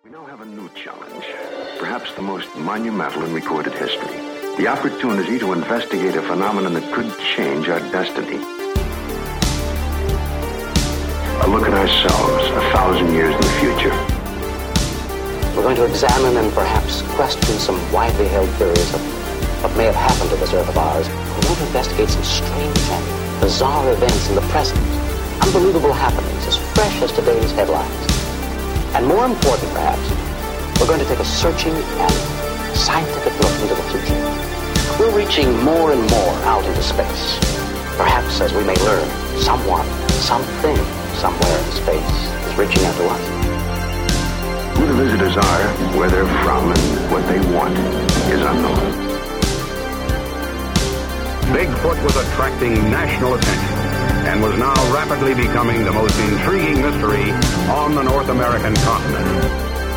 We now have a new challenge, perhaps the most monumental in recorded history. The opportunity to investigate a phenomenon that could change our destiny. A look at ourselves 1,000 years in the future. We're going to examine and perhaps question some widely held theories of what may have happened to this Earth of ours. We're going to investigate some strange and bizarre events in the present. Unbelievable happenings as fresh as today's headlines. And more important, perhaps, we're going to take a searching and scientific look into the future. We're reaching more and more out into space. Perhaps, as we may learn, someone, something, somewhere in space is reaching out to us. Who the visitors are, where they're from, and what they want is unknown. Bigfoot was attracting national attention and was now rapidly becoming the most intriguing mystery on the North American continent.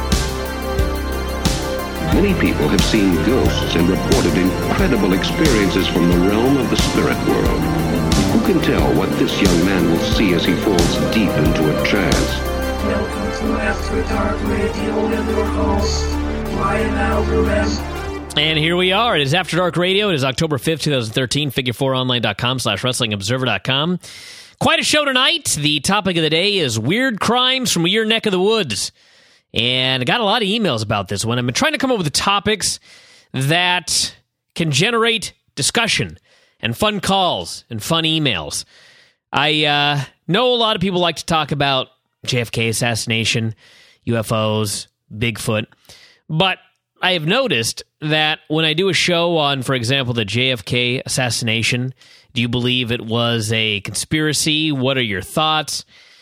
Many people have seen ghosts and reported incredible experiences from the realm of the spirit world. Who can tell what this young man will see as he falls deep into a trance? Welcome to After Dark Radio with your host, Ryan Alvarez. And here we are. It is After Dark Radio. It is October 5th, 2013. Figure4online.com/wrestlingobserver.com. Quite a show tonight. The topic of the day is weird crimes from your neck of the woods. And I got a lot of emails about this one. I've been trying to come up with the topics that can generate discussion and fun calls and fun emails. I know a lot of people like to talk about JFK assassination, UFOs, Bigfoot, but I have noticed that when I do a show on, for example, the JFK assassination, do you believe it was a conspiracy? What are your thoughts?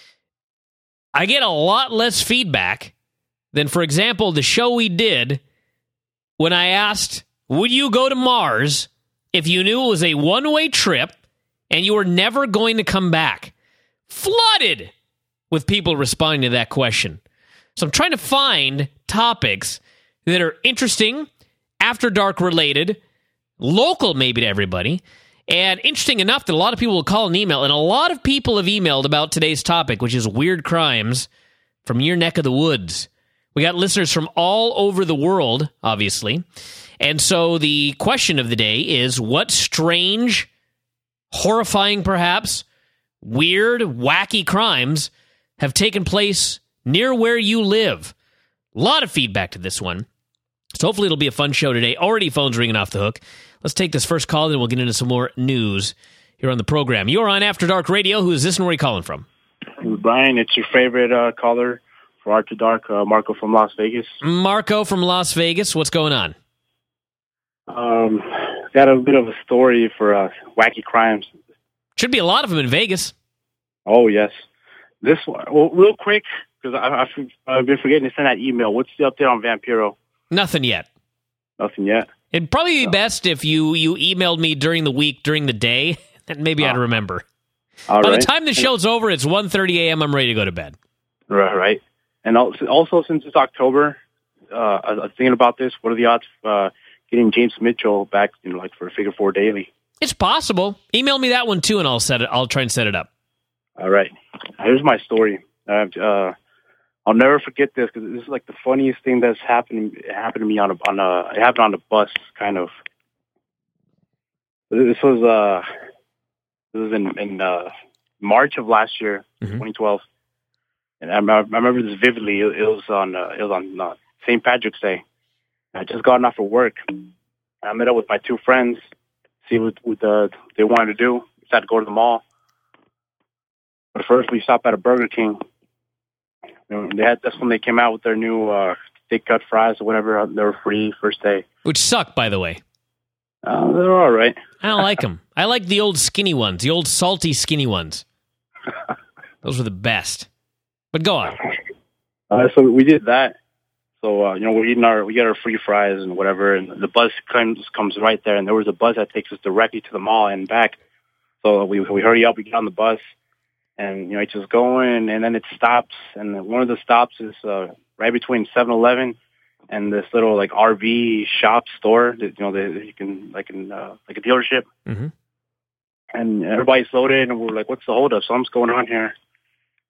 I get a lot less feedback than, for example, the show we did when I asked, would you go to Mars if you knew it was a one-way trip and you were never going to come back? Flooded with people responding to that question. So I'm trying to find topics that are interesting, After Dark related, local maybe to everybody, and interesting enough that a lot of people will call and email, and a lot of people have emailed about today's topic, which is weird crimes from your neck of the woods. We got listeners from all over the world, obviously, and so the question of the day is, what strange, horrifying perhaps, weird, wacky crimes have taken place near where you live? A lot of feedback to this one. So hopefully it'll be a fun show today. Already phone's ringing off the hook. Let's take this first call, then we'll get into some more news here on the program. You're on After Dark Radio. Who is this and where are you calling from? Brian, it's your favorite caller for After Dark, Marco from Las Vegas. Marco from Las Vegas. What's going on? Got a bit of a story for wacky crimes. Should be a lot of them in Vegas. Oh, yes. This one, well, real quick, because I've been forgetting to send that email. What's the update on Vampiro? Nothing yet. Nothing yet? It'd probably be best if you emailed me during the week, during the day, and maybe I'd remember. By the time the show's over, it's 1:30 a.m., I'm ready to go to bed. Right. And also since it's October, I was thinking about this. What are the odds of getting James Mitchell back, for Figure 4 Daily? It's possible. Email me that one, too, and I'll try and set it up. All right. Here's my story. I'll never forget this because this is like the funniest thing that's happened to me it happened on the bus, kind of. This was in March of last year, 2012, and I remember this vividly. It was on St. Patrick's Day. I just gotten off of work. I met up with my two friends, see what they wanted to do. We decided to go to the mall. But first, we stopped at a Burger King. That's when they came out with their new thick cut fries or whatever. They were free first day. Which suck, by the way. They're all right. I don't like them. I like the old skinny ones, the old salty skinny ones. Those were the best. But go on. So we did that. So we get our free fries and whatever, and the bus comes right there, and there was a bus that takes us directly to the mall and back. So we hurry up, we get on the bus. And, it's just going, and then it stops. And one of the stops is right between 7-Eleven and this little, RV shop store that, that you can, like a dealership. Mm-hmm. And everybody's loaded, and we're like, what's the holdup? Something's going on here.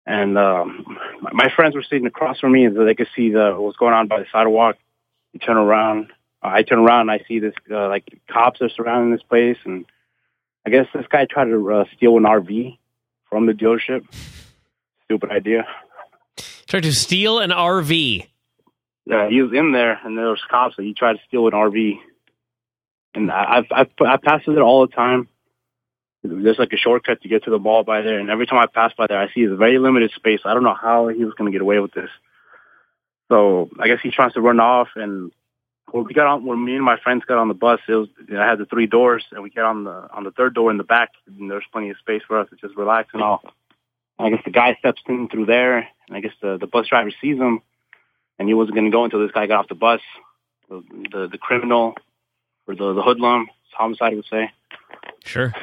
And my friends were sitting across from me, and so they could see what was going on by the sidewalk. I turn around, and I see this like cops are surrounding this place, and I guess this guy tried to steal an RV from the dealership. Stupid idea. Tried to steal an RV. Yeah, he was in there, and there was cops, so he tried to steal an RV. And I pass it all the time. There's like a shortcut to get to the mall by there, and every time I pass by there, I see a very limited space. I don't know how he was going to get away with this. So I guess he tries to run off, and when me and my friends got on the bus, I had the 3 doors, and we got on the third door in the back, and there's plenty of space for us to just relax and all. And I guess the guy steps in through there, and I guess the bus driver sees him, and he wasn't going to go until this guy got off the bus. The criminal, or the hoodlum, homicide would say. Sure.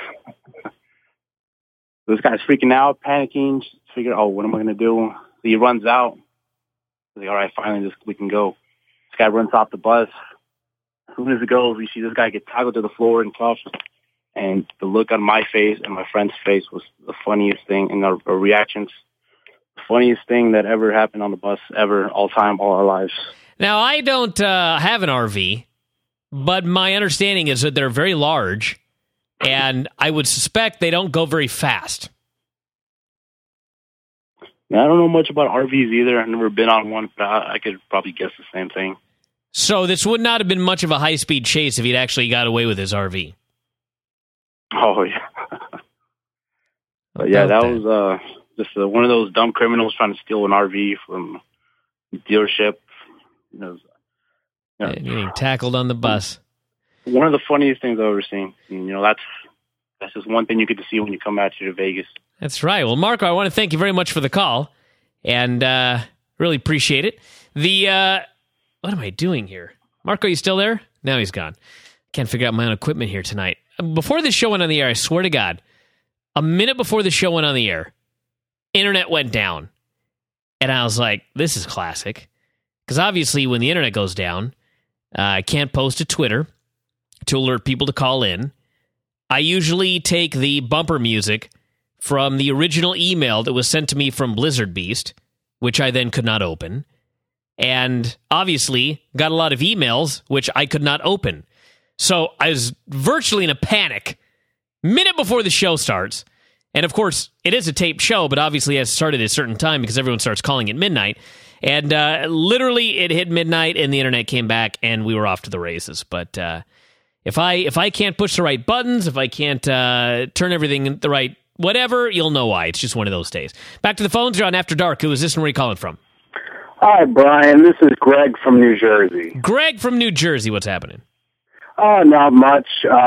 This guy's freaking out, panicking, figuring, what am I going to do? So he runs out. He's like, all right, finally, we can go. This guy runs off the bus. As soon as it goes, we see this guy get tackled to the floor and cuffed. And the look on my face and my friend's face was the funniest thing, and our reactions, the funniest thing that ever happened on the bus, ever, all time, all our lives. Now, I don't have an RV, but my understanding is that they're very large, and I would suspect they don't go very fast. Now, I don't know much about RVs either. I've never been on one, but I could probably guess the same thing. So this would not have been much of a high-speed chase if he'd actually got away with his RV. Oh, yeah. But yeah, that was just one of those dumb criminals trying to steal an RV from the dealership. Getting tackled on the bus. One of the funniest things I've ever seen. And, that's just one thing you get to see when you come out here to Vegas. That's right. Well, Marco, I want to thank you very much for the call, and really appreciate it. What am I doing here? Marco, you still there? Now he's gone. Can't figure out my own equipment here tonight. Before this show went on the air, I swear to God, a minute before the show went on the air, internet went down. And I was like, this is classic. Because obviously when the internet goes down, I can't post to Twitter to alert people to call in. I usually take the bumper music from the original email that was sent to me from Blizzard Beast, which I then could not open. And obviously got a lot of emails, which I could not open. So I was virtually in a panic minute before the show starts. And of course, it is a taped show, but obviously it has started at a certain time because everyone starts calling at midnight. And literally it hit midnight and the internet came back and we were off to the races. But if I can't push the right buttons, if I can't turn everything the right whatever, you'll know why. It's just one of those days. Back to the phones. You're on After Dark. Who is this and where are you calling from? Hi, Brian. This is Greg from New Jersey. Greg from New Jersey. What's happening? Oh, not much.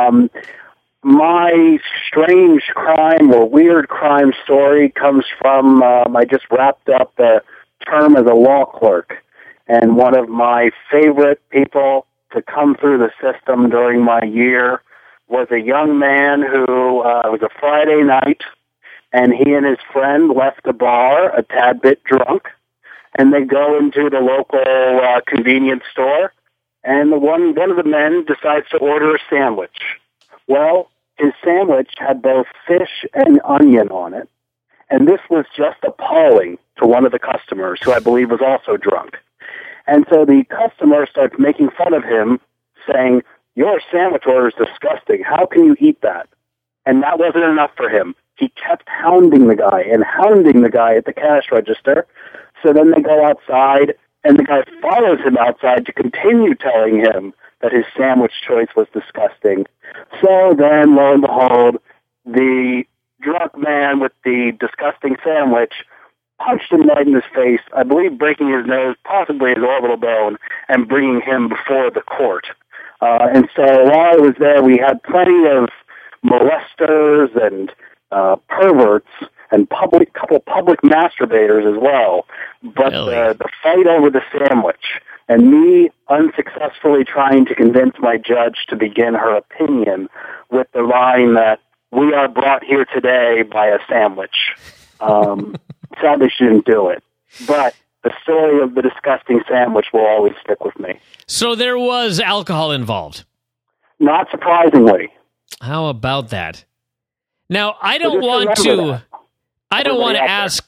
My strange crime or weird crime story comes from, I just wrapped up the term as a law clerk. And one of my favorite people to come through the system during my year was a young man who, it was a Friday night, and he and his friend left the bar a tad bit drunk, and they go into the local convenience store, and one of the men decides to order a sandwich. Well, his sandwich had both fish and onion on it, and this was just appalling to one of the customers, who I believe was also drunk. And so the customer starts making fun of him, saying, "Your sandwich order is disgusting. How can you eat that?" And that wasn't enough for him. He kept hounding the guy at the cash register. So then they go outside, and the guy follows him outside to continue telling him that his sandwich choice was disgusting. So then, lo and behold, the drunk man with the disgusting sandwich punched him right in his face, I believe breaking his nose, possibly his orbital bone, and bringing him before the court. And so while I was there, we had plenty of molesters and perverts and couple public masturbators as well. But the fight over the sandwich and me unsuccessfully trying to convince my judge to begin her opinion with the line that we are brought here today by a sandwich. Sadly, she didn't do it. But the story of the disgusting sandwich will always stick with me. So there was alcohol involved? Not surprisingly. How about that? Now, I don't want I don't want to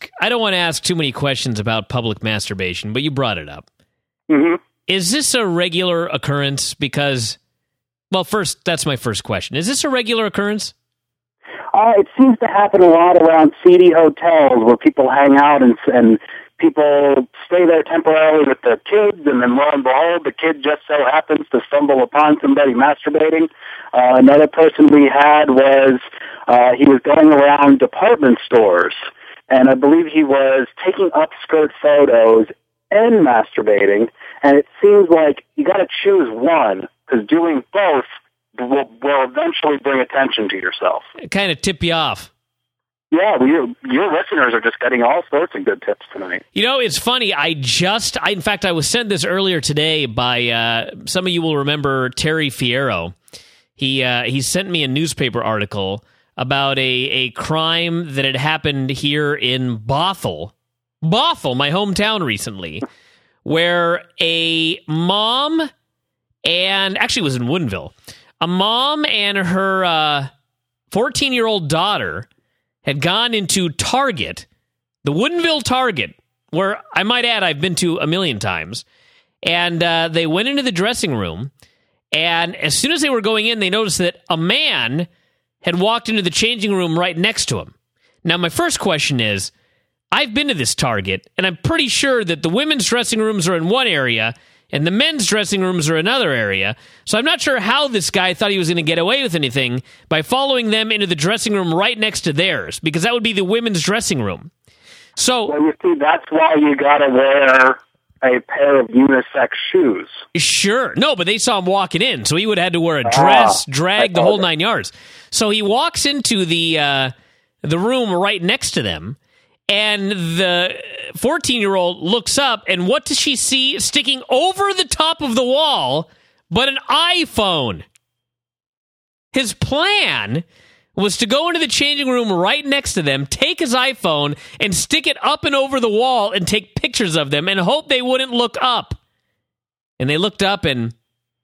ask too many questions about public masturbation, but you brought it up. Mm-hmm. Is this a regular occurrence? Because, well, first, that's my first question. Is this a regular occurrence? It seems to happen a lot around seedy hotels where people hang out and people stay there temporarily with their kids, and then lo and behold, the kid just so happens to stumble upon somebody masturbating. Another person we had was he was going around department stores, and I believe he was taking upskirt photos and masturbating, and it seems like you got to choose one, because doing both will eventually bring attention to yourself. It kind of tip you off. Yeah, your listeners are just getting all sorts of good tips tonight. You know, it's funny. In fact, I was sent this earlier today by some of you will remember Terry Fierro. He sent me a newspaper article about a crime that had happened here in Bothell, my hometown, recently, where a mom and actually it was in Woodinville. A mom and her 14-year-old daughter had gone into Target, the Woodinville Target, where I might add I've been to a million times, and they went into the dressing room, and as soon as they were going in, they noticed that a man had walked into the changing room right next to him. Now, my first question is, I've been to this Target, and I'm pretty sure that the women's dressing rooms are in one area, and the men's dressing rooms are another area. So I'm not sure how this guy thought he was going to get away with anything by following them into the dressing room right next to theirs, because that would be the women's dressing room. So, well, you see, that's why you got to wear a pair of unisex shoes. Sure. No, but they saw him walking in, so he would have had to wear a dress, drag, the whole 9 yards. So he walks into the room right next to them, and the 14-year-old looks up, and what does she see sticking over the top of the wall but an iPhone? His plan was to go into the changing room right next to them, take his iPhone, and stick it up and over the wall and take pictures of them and hope they wouldn't look up. And they looked up, and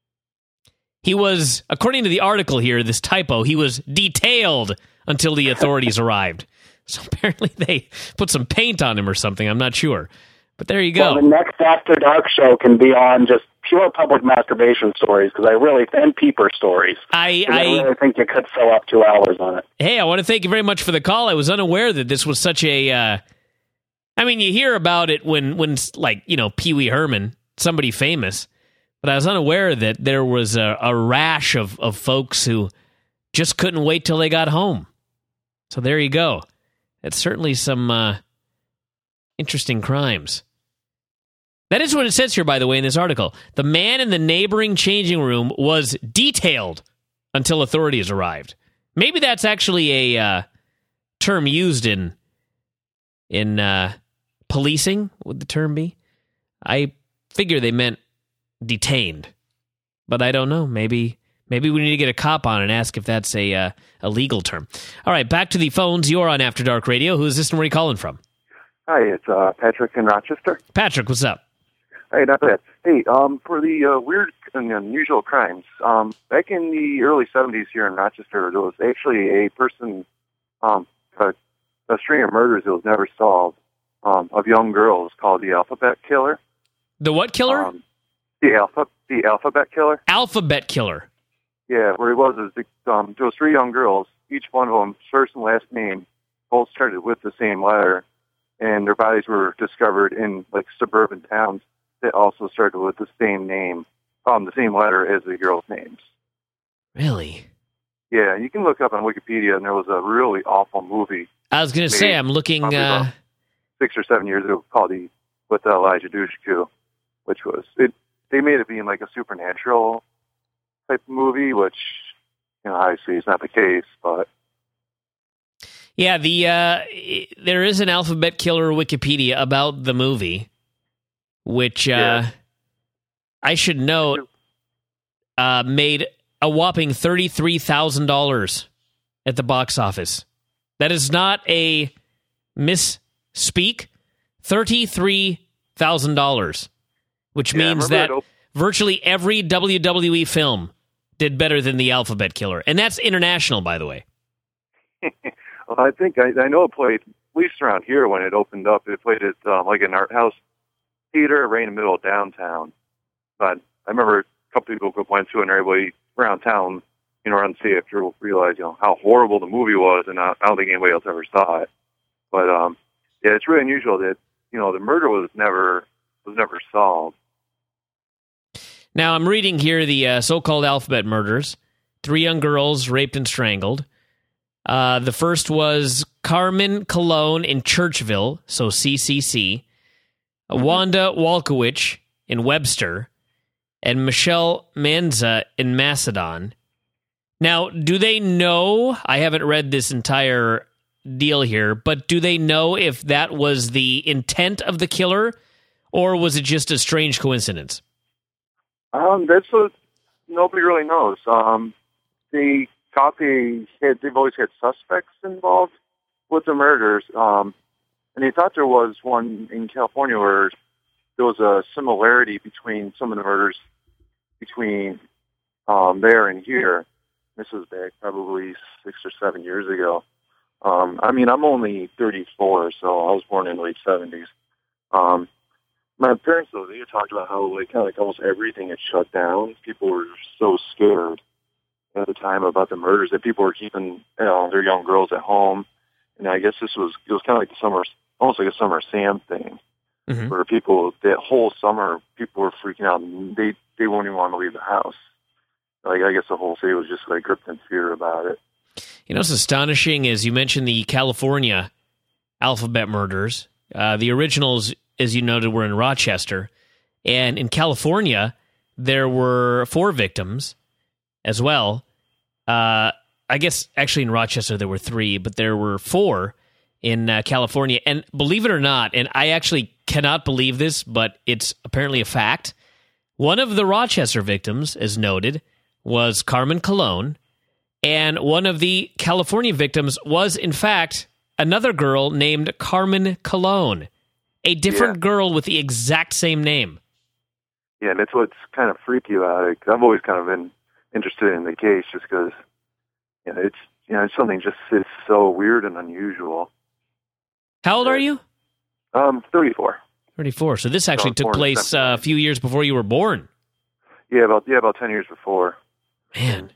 he was, according to the article here, this typo, he was detailed until the authorities arrived. So apparently they put some paint on him or something. I'm not sure. But there you go. Well, the next After Dark show can be on just pure public masturbation stories, and peeper stories. I really think you could fill up 2 hours on it. Hey, I want to thank you very much for the call. I was unaware that this was such a... you hear about it when Pee Wee Herman, somebody famous. But I was unaware that there was a rash of folks who just couldn't wait till they got home. So there you go. It's certainly some interesting crimes. That is what it says here, by the way, in this article. The man in the neighboring changing room was detailed until authorities arrived. Maybe that's actually a term used in policing, would the term be? I figure they meant detained, but I don't know. Maybe we need to get a cop on and ask if that's a legal term. All right, back to the phones. You're on After Dark Radio. Who is this and where are you calling from? Hi, it's Patrick in Rochester. Patrick, what's up? Hey, not bad. Hey, for the weird and unusual crimes, back in the early 70s here in Rochester, there was actually a person, a string of murders that was never solved, of young girls called the Alphabet Killer. The what killer? The Alphabet Killer. Alphabet Killer. Yeah, where he was there was 3 young girls, each one of them, first and last name, both started with the same letter, and their bodies were discovered in suburban towns that also started with the same name, the same letter as the girls' names. Really? Yeah, you can look up on Wikipedia, and there was a really awful movie. I was going to say, I'm looking... 6 or 7 years ago called with Elijah Dushku, which was... They made it being like a supernatural type of movie, which, obviously is not the case, but... Yeah, there is an Alphabet Killer Wikipedia about the movie, which I should note made a whopping $33,000 at the box office. That is not a misspeak. $33,000, which means that virtually every WWE film did better than the Alphabet Killer, and that's international, by the way. Well, I think I know it played least around here when it opened up, it played at like an art house theater right in the middle of downtown. But I remember a couple people went to it, and everybody around town, around the theater realized, how horrible the movie was, and I don't think anybody else ever saw it. But yeah, it's really unusual that the murder was never solved. Now I'm reading here the so-called alphabet murders. 3 young girls raped and strangled. The first was Carmen Colon in Churchville, so CCC. Wanda Walkowicz in Webster. And Michelle Manza in Macedon. Now, do they know, I haven't read this entire deal here, but do they know if that was the intent of the killer, or was it just a strange coincidence? That's what nobody really knows. They've always had suspects involved with the murders, and they thought there was one in California where there was a similarity between some of the murders between there and here. This was back probably 6 or 7 years ago. I'm only 34, so I was born in the late 70s. My parents, though, they talked about how almost everything had shut down. People were so scared at the time about the murders that people were keeping their young girls at home. And I guess it was kind of like almost like a summer Sam thing, where that whole summer, people were freaking out and they won't even want to leave the house. Like, I guess the whole city was just gripped in fear about it. What's astonishing is you mentioned the California alphabet murders. The originals, as you noted, were in Rochester. And in California, there were 4 victims as well. I guess actually in Rochester there were 3, but there were 4 in California. And believe it or not, and I actually cannot believe this, but it's apparently a fact, one of the Rochester victims, as noted, was Carmen Colon, and one of the California victims was, in fact, another girl named Carmen Colon, a different girl with the exact same name. Yeah, and that's what's kind of freaky about it, because I've always kind of been interested in the case just because it's something just is so weird and unusual. How old are you? 34. 34. So this actually took place a few years before you were born. Yeah, about 10 years before. Man,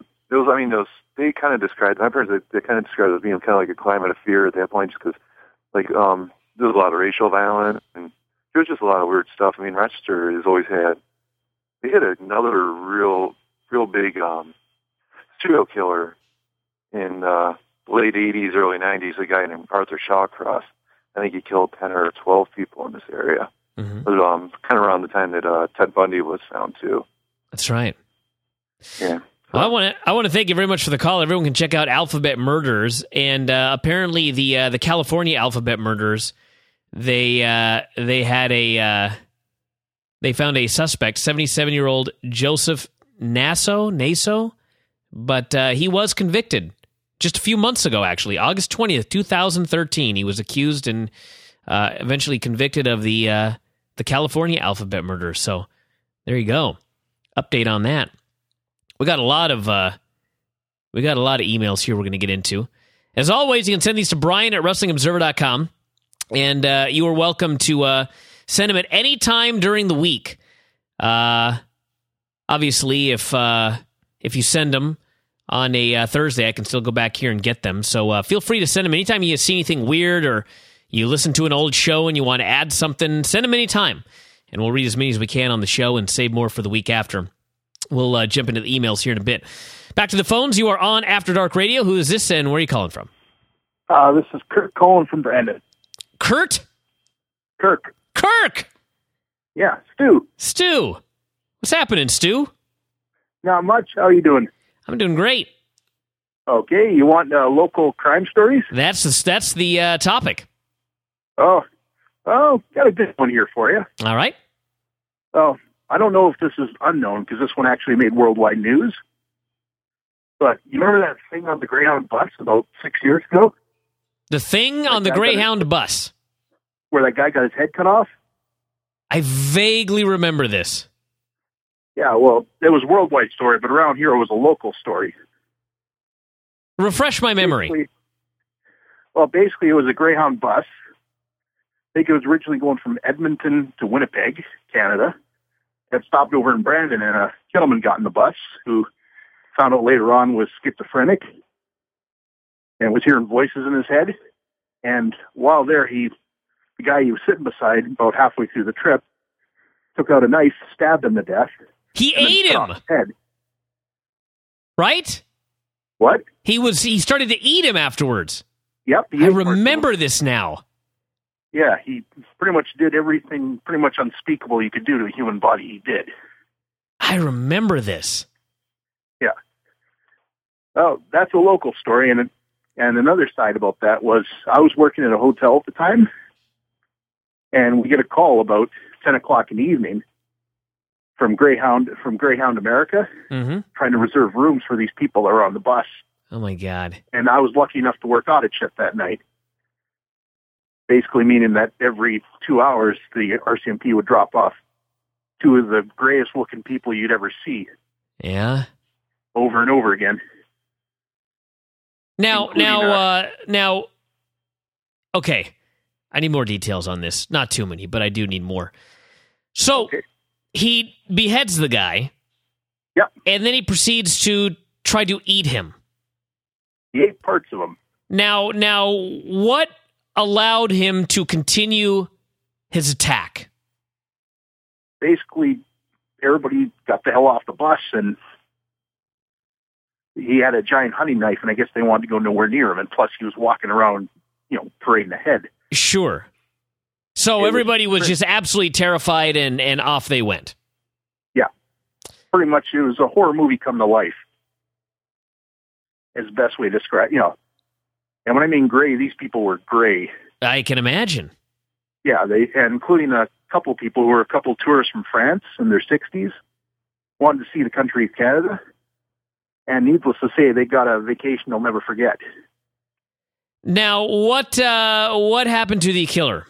they kind of described, my parents, they kind of described it as being kind of like a climate of fear at that point, just because there was a lot of racial violence and there was just a lot of weird stuff. Rochester has always had another real big serial killer in late 80s, early 90s, a guy named Arthur Shawcross. I think he killed 10 or 12 people in this area. Mm-hmm. It was kind of around the time that Ted Bundy was found too. That's right. Yeah. Well, I want to thank you very much for the call. Everyone can check out Alphabet Murders, and apparently the California Alphabet Murders, they found a suspect, 77-year-old Joseph Naso, but he was convicted just a few months ago, actually, August 20th, 2013. He was accused and eventually convicted of the California Alphabet Murders. So there you go. Update on that. We got a lot of emails here we're going to get into. As always, you can send these to Brian at WrestlingObserver.com, and you are welcome to send them at any time during the week. Obviously, if you send them on a Thursday, I can still go back here and get them. So feel free to send them anytime you see anything weird or you listen to an old show and you want to add something. Send them anytime, and we'll read as many as we can on the show and save more for the week after. We'll jump into the emails here in a bit. Back to the phones. You are on After Dark Radio. Who is this, and where are you calling from? This is Kurt calling from Brandon. Kurt? Kirk. Yeah, Stu. Stu. What's happening, Stu? Not much. How are you doing? I'm doing great. Okay, you want local crime stories? That's the topic. Oh, got a good one here for you. All right. Oh, I don't know if this is unknown because this one actually made worldwide news. But you remember that thing on the Greyhound bus about 6 years ago? The thing on the Greyhound bus? Where that guy got his head cut off? I vaguely remember this. Yeah, well, it was a worldwide story, but around here it was a local story. Refresh my memory. Well, basically, it was a Greyhound bus. I think it was originally going from Edmonton to Winnipeg, Canada. It stopped over in Brandon, and a gentleman got in the bus who found out later on was schizophrenic and was hearing voices in his head. And while there, the guy he was sitting beside, about halfway through the trip, took out a knife, stabbed him to death. He ate him. Head. Right? What? He started to eat him afterwards. Yep. I remember this now. Yeah, he pretty much did everything pretty much unspeakable you could do to a human body. He did. I remember this. Yeah. Oh, that's a local story. And another side about that was I was working at a hotel at the time, and we get a call about 10 o'clock in the evening from Greyhound America, trying to reserve rooms for these people that are on the bus. Oh, my God. And I was lucky enough to work audit shift that night. Basically meaning that every 2 hours, the RCMP would drop off two of the grayest looking people you'd ever see. Yeah. Over and over again. Now, okay. I need more details on this. Not too many, but I do need more. So, he beheads the guy. Yep. And then he proceeds to try to eat him. He ate parts of him. Now, what allowed him to continue his attack? Basically, everybody got the hell off the bus, and he had a giant hunting knife, and I guess they wanted to go nowhere near him, and plus he was walking around, parading ahead. Sure. So everybody was just absolutely terrified, and off they went. Yeah. Pretty much, it was a horror movie come to life. Is the best way to describe, And when I mean gray, these people were gray. I can imagine. Yeah, and including a couple people who were a couple tourists from France in their 60s, wanted to see the country of Canada. And needless to say, they got a vacation they'll never forget. Now, what happened to the killer?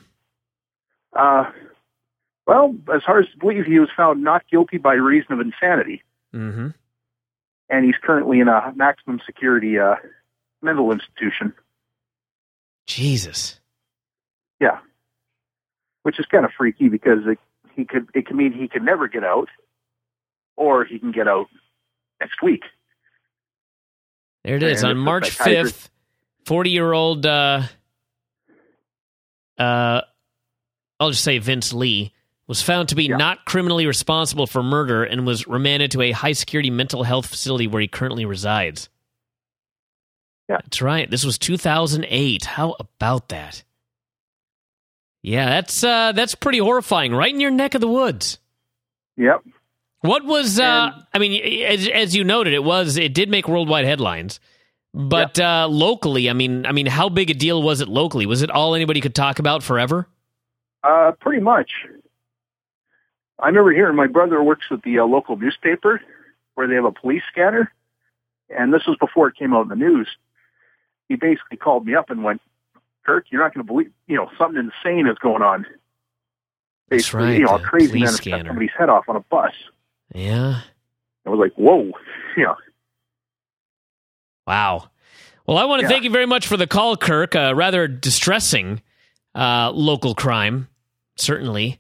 Well, as far as I believe, he was found not guilty by reason of insanity. Mm-hmm. And he's currently in a maximum security mental institution. Jesus. Yeah. Which is kind of freaky because it can mean he can never get out, or he can get out next week. There it is. On March 5th, 40-year-old, I'll just say Vince Lee, was found to be not criminally responsible for murder and was remanded to a high-security mental health facility where he currently resides. Yeah. That's right. This was 2008. How about that? Yeah, that's pretty horrifying. Right in your neck of the woods. Yep. What was, as you noted, it did make worldwide headlines. But locally, I mean, how big a deal was it locally? Was it all anybody could talk about forever? Pretty much. I remember hearing my brother works at the local newspaper where they have a police scanner, and this was before it came out in the news. He basically called me up and went, "Kirk, you're not going to believe, something insane is going on." Basically, that's right. A crazy man cut somebody's head off on a bus. Yeah. I was like, whoa. Yeah. Wow. Well, I want to thank you very much for the call, Kirk. Rather distressing local crime, certainly.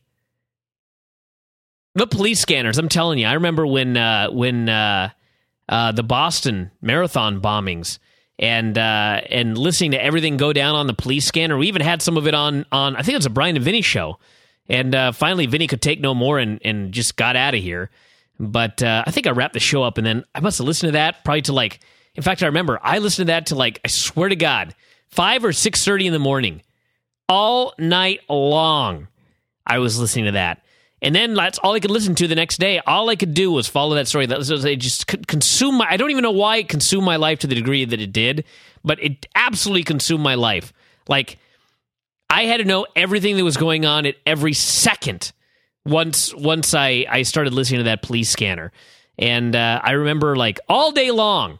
The police scanners, I'm telling you. I remember when the Boston Marathon bombings and listening to everything go down on the police scanner. We even had some of it on I think it was a Brian and Vinny show. And finally, Vinny could take no more and just got out of here. But I think I wrapped the show up, and then I must have listened to that probably to in fact, I remember I listened to that to I swear to God, 5 or 6:30 in the morning. All night long, I was listening to that. And then that's all I could listen to the next day. All I could do was follow that story. It just consumed I don't even know why it consumed my life to the degree that it did, but it absolutely consumed my life. I had to know everything that was going on at every second once I started listening to that police scanner. And I remember all day long.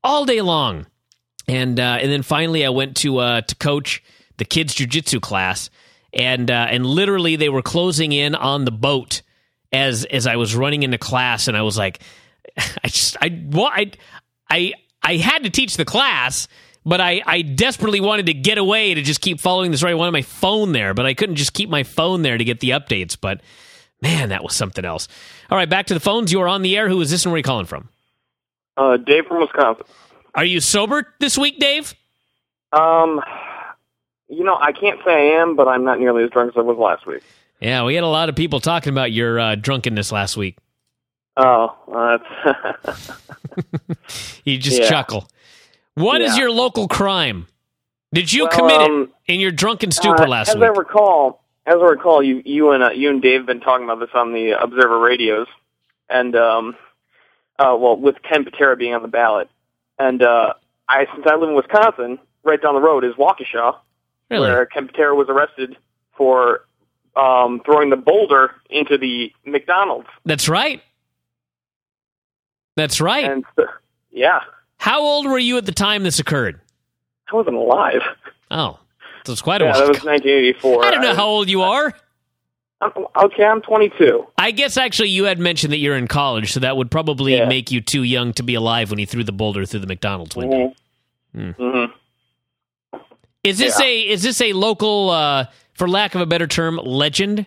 And then finally I went to coach the kids' jiu-jitsu class. And literally they were closing in on the boat as I was running into class, and I was like, I had to teach the class, but I desperately wanted to get away to just keep following the story. I wanted my phone there, but I couldn't just keep my phone there to get the updates. But, man, that was something else. All right, back to the phones. You are on the air. Who is this and where are you calling from? Dave from Wisconsin. Are you sober this week, Dave? I can't say I am, but I'm not nearly as drunk as I was last week. Yeah, we had a lot of people talking about your drunkenness last week. Oh, that's... You just chuckle. What is your local crime? Did you commit it in your drunken stupor last week? As I recall, you and Dave have been talking about this on the Observer radios, and with Ken Patera being on the ballot, and since I live in Wisconsin, right down the road is Waukesha, where Ken Patera was arrested for throwing the boulder into the McDonald's. That's right. That's right. And yeah. How old were you at the time this occurred? I wasn't alive. Oh, so it's quite a while. That was 1984. I don't know how old you are. I'm 22. I guess actually you had mentioned that you're in college, so that would probably make you too young to be alive when he threw the boulder through the McDonald's window. Mm-hmm. Is this a local, for lack of a better term, legend?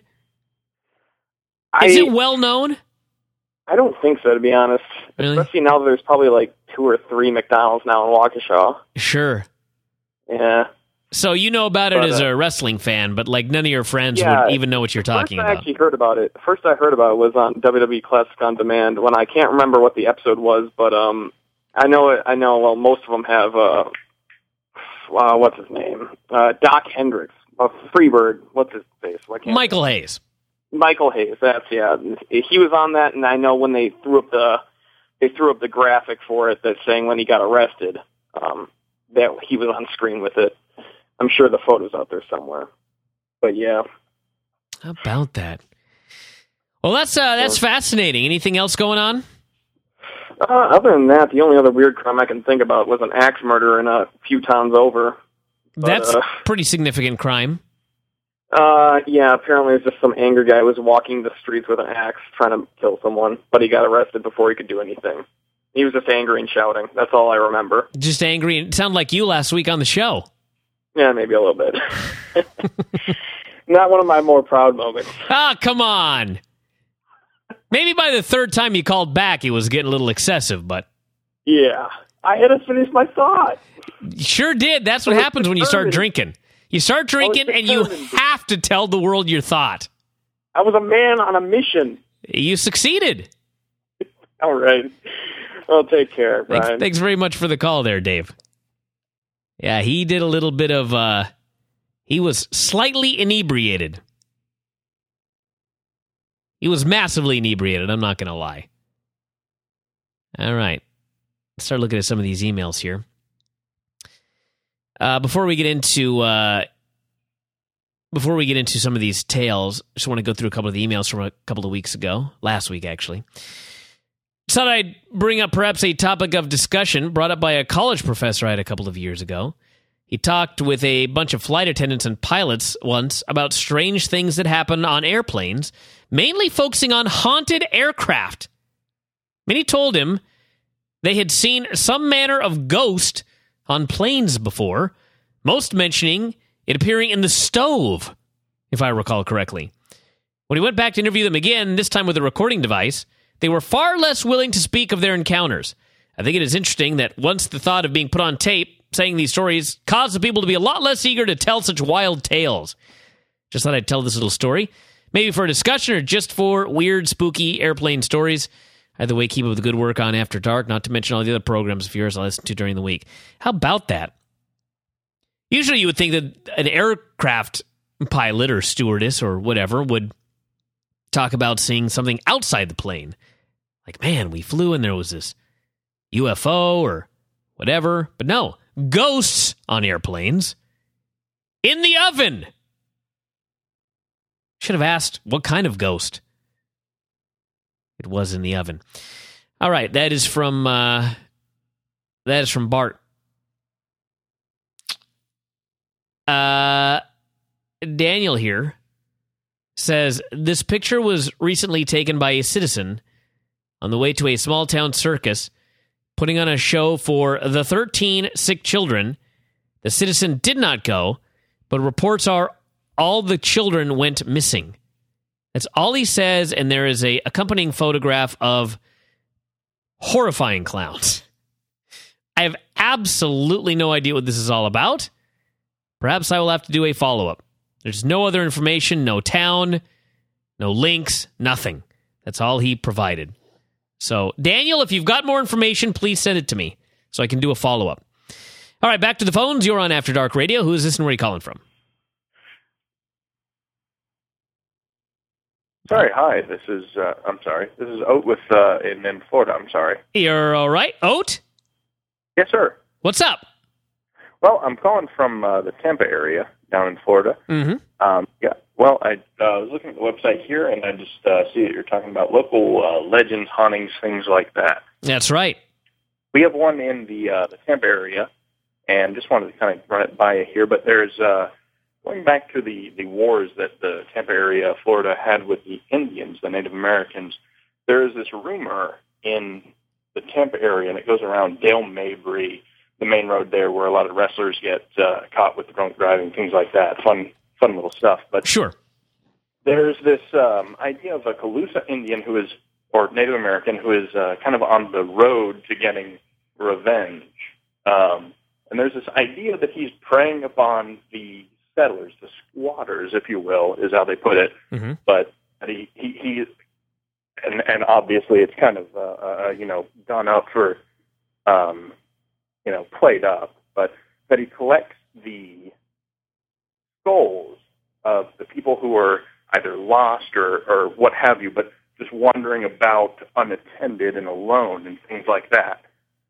Is it well known? I don't think so, to be honest. Really? Especially now that there's probably like 2 or 3 McDonald's now in Waukesha. Sure. Yeah. So you know about it as a wrestling fan, but like none of your friends would even know what you're talking about. I actually heard about it. First I heard about it was on WWE Classic on Demand when I can't remember what the episode was, but I know. Well, most of them have what's his name? Doc Hendricks, Freebird. What's his face? Michael Hayes. Michael Hayes. He was on that, and I know when they threw up the graphic for it that's saying when he got arrested, that he was on screen with it. I'm sure the photo's out there somewhere. But yeah. How about that? Well, that's fascinating. Anything else going on? Other than that, the only other weird crime I can think about was an axe murder in a few towns over. But, that's a pretty significant crime. Yeah, apparently there's just some angry guy who was walking the streets with an axe trying to kill someone, but he got arrested before he could do anything. He was just angry and shouting. That's all I remember. Just angry. It sounded like you last week on the show. Yeah, maybe a little bit. Not one of my more proud moments. Ah, come on. Maybe by the third time you called back, it was getting a little excessive, but... Yeah. I had to finish my thought. You sure did. That's what happens when you start drinking. You start drinking, and you have to tell the world your thought. I was a man on a mission. You succeeded. All right. Well, take care, Brian. Thanks very much for the call there, Dave. Yeah, he did a little bit of... he was slightly inebriated. He was massively inebriated, I'm not going to lie. All right. Let's start looking at some of these emails here. Before we get into some of these tales, I just want to go through a couple of the emails from a couple of weeks ago, last week actually. Thought I'd bring up perhaps a topic of discussion brought up by a college professor I had a couple of years ago. He talked with a bunch of flight attendants and pilots once about strange things that happen on airplanes, mainly focusing on haunted aircraft. Many told him they had seen some manner of ghost on planes before, most mentioning it appearing in the stove, if I recall correctly. When he went back to interview them again, this time with a recording device, they were far less willing to speak of their encounters. I think it is interesting that once the thought of being put on tape, saying these stories, caused the people to be a lot less eager to tell such wild tales. Just thought I'd tell this little story, maybe for a discussion or just for weird, spooky airplane stories. Either way, keep up the good work on After Dark, not to mention all the other programs of yours I listen to during the week. How about that? Usually you would think that an aircraft pilot or stewardess or whatever would talk about seeing something outside the plane. Like, man, we flew and there was this UFO or whatever. But no, ghosts on airplanes. In the oven. Should have asked what kind of ghost it was in the oven. All right, that is from Bart. Daniel here says, this picture was recently taken by a citizen on the way to a small town circus, putting on a show for the 13 sick children The citizen did not go, but reports are all the children went missing. That's all he says, and there is a accompanying photograph of horrifying clowns. I have absolutely no idea what this is all about. Perhaps I will have to do a follow-up. There's no other information, no town, no links, nothing. That's all he provided. So, Daniel, if you've got more information, please send it to me so I can do a follow-up. All right, back to the phones. You're on After Dark Radio. Who is this and where are you calling from? Sorry, hi. This is Oat in Florida. I'm sorry. You're all right, Oat? Yes, sir. What's up? Well, I'm calling from the Tampa area down in Florida. Mm-hmm. Yeah. Well, I was looking at the website here, and I just see that you're talking about local legends, hauntings, things like that. That's right. We have one in the Tampa area, and just wanted to kind of run it by you here. But there's going back to the wars that the Tampa area, Florida, had with the Indians, the Native Americans. There is this rumor in the Tampa area, and it goes around Dale Mabry, the main road there, where a lot of wrestlers get caught with drunk driving, things like that. Fun little stuff. But sure, there's this idea of a Calusa Indian or Native American who is kind of on the road to getting revenge. And there's this idea that he's preying upon the settlers, the squatters, if you will, is how they put it. Mm-hmm. But he and obviously it's kind of done up for played up, but that he collects the skulls of the people who are either lost or what have you, but just wandering about unattended and alone and things like that.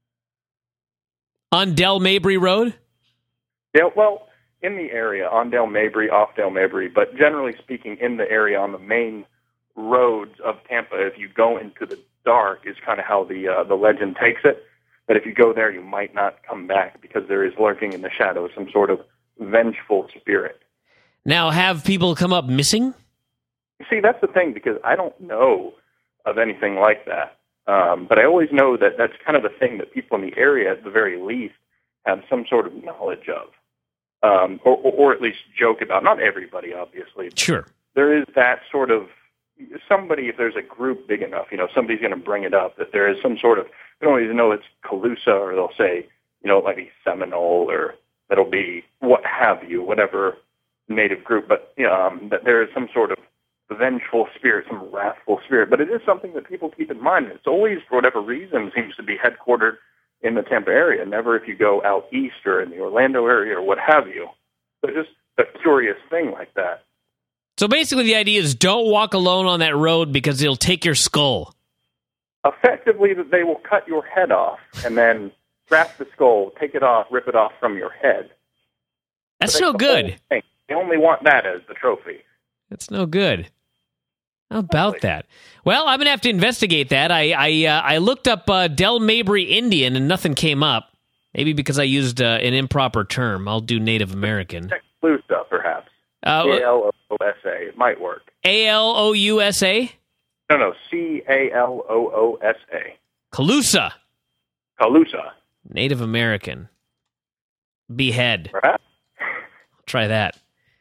On Dale Mabry Road? Yeah, well, in the area, on Dale Mabry, off Dale Mabry, but generally speaking, in the area on the main roads of Tampa, if you go into the dark, is kind of how the legend takes it. That if you go there, you might not come back because there is lurking in the shadows some sort of vengeful spirit. Now, have people come up missing? See, that's the thing, because I don't know of anything like that. But I always know that that's kind of the thing that people in the area, at the very least, have some sort of knowledge of, or at least joke about. Not everybody, obviously. Sure. There is that sort of somebody, if there's a group big enough, somebody's going to bring it up, that there is some sort of, they don't even know it's Calusa, or they'll say, it might be Seminole, or it'll be what have you, whatever native group, but that there is some sort of vengeful spirit, some wrathful spirit. But it is something that people keep in mind. It's always, for whatever reason, seems to be headquartered in the Tampa area, never if you go out east or in the Orlando area or what have you. So just a curious thing like that. So basically the idea is don't walk alone on that road because it'll take your skull. Effectively, that they will cut your head off and then grasp the skull, take it off, rip it off from your head. That's no good. They only want that as the trophy. That's no good. How about that? Well, I'm going to have to investigate that. I looked up Dale Mabry Indian and nothing came up. Maybe because I used an improper term. I'll do Native American. Calusa, perhaps. Calousa. It might work. Alousa? No, Caloosa. Calusa. Calusa. Native American. Behead. Perhaps. Try that.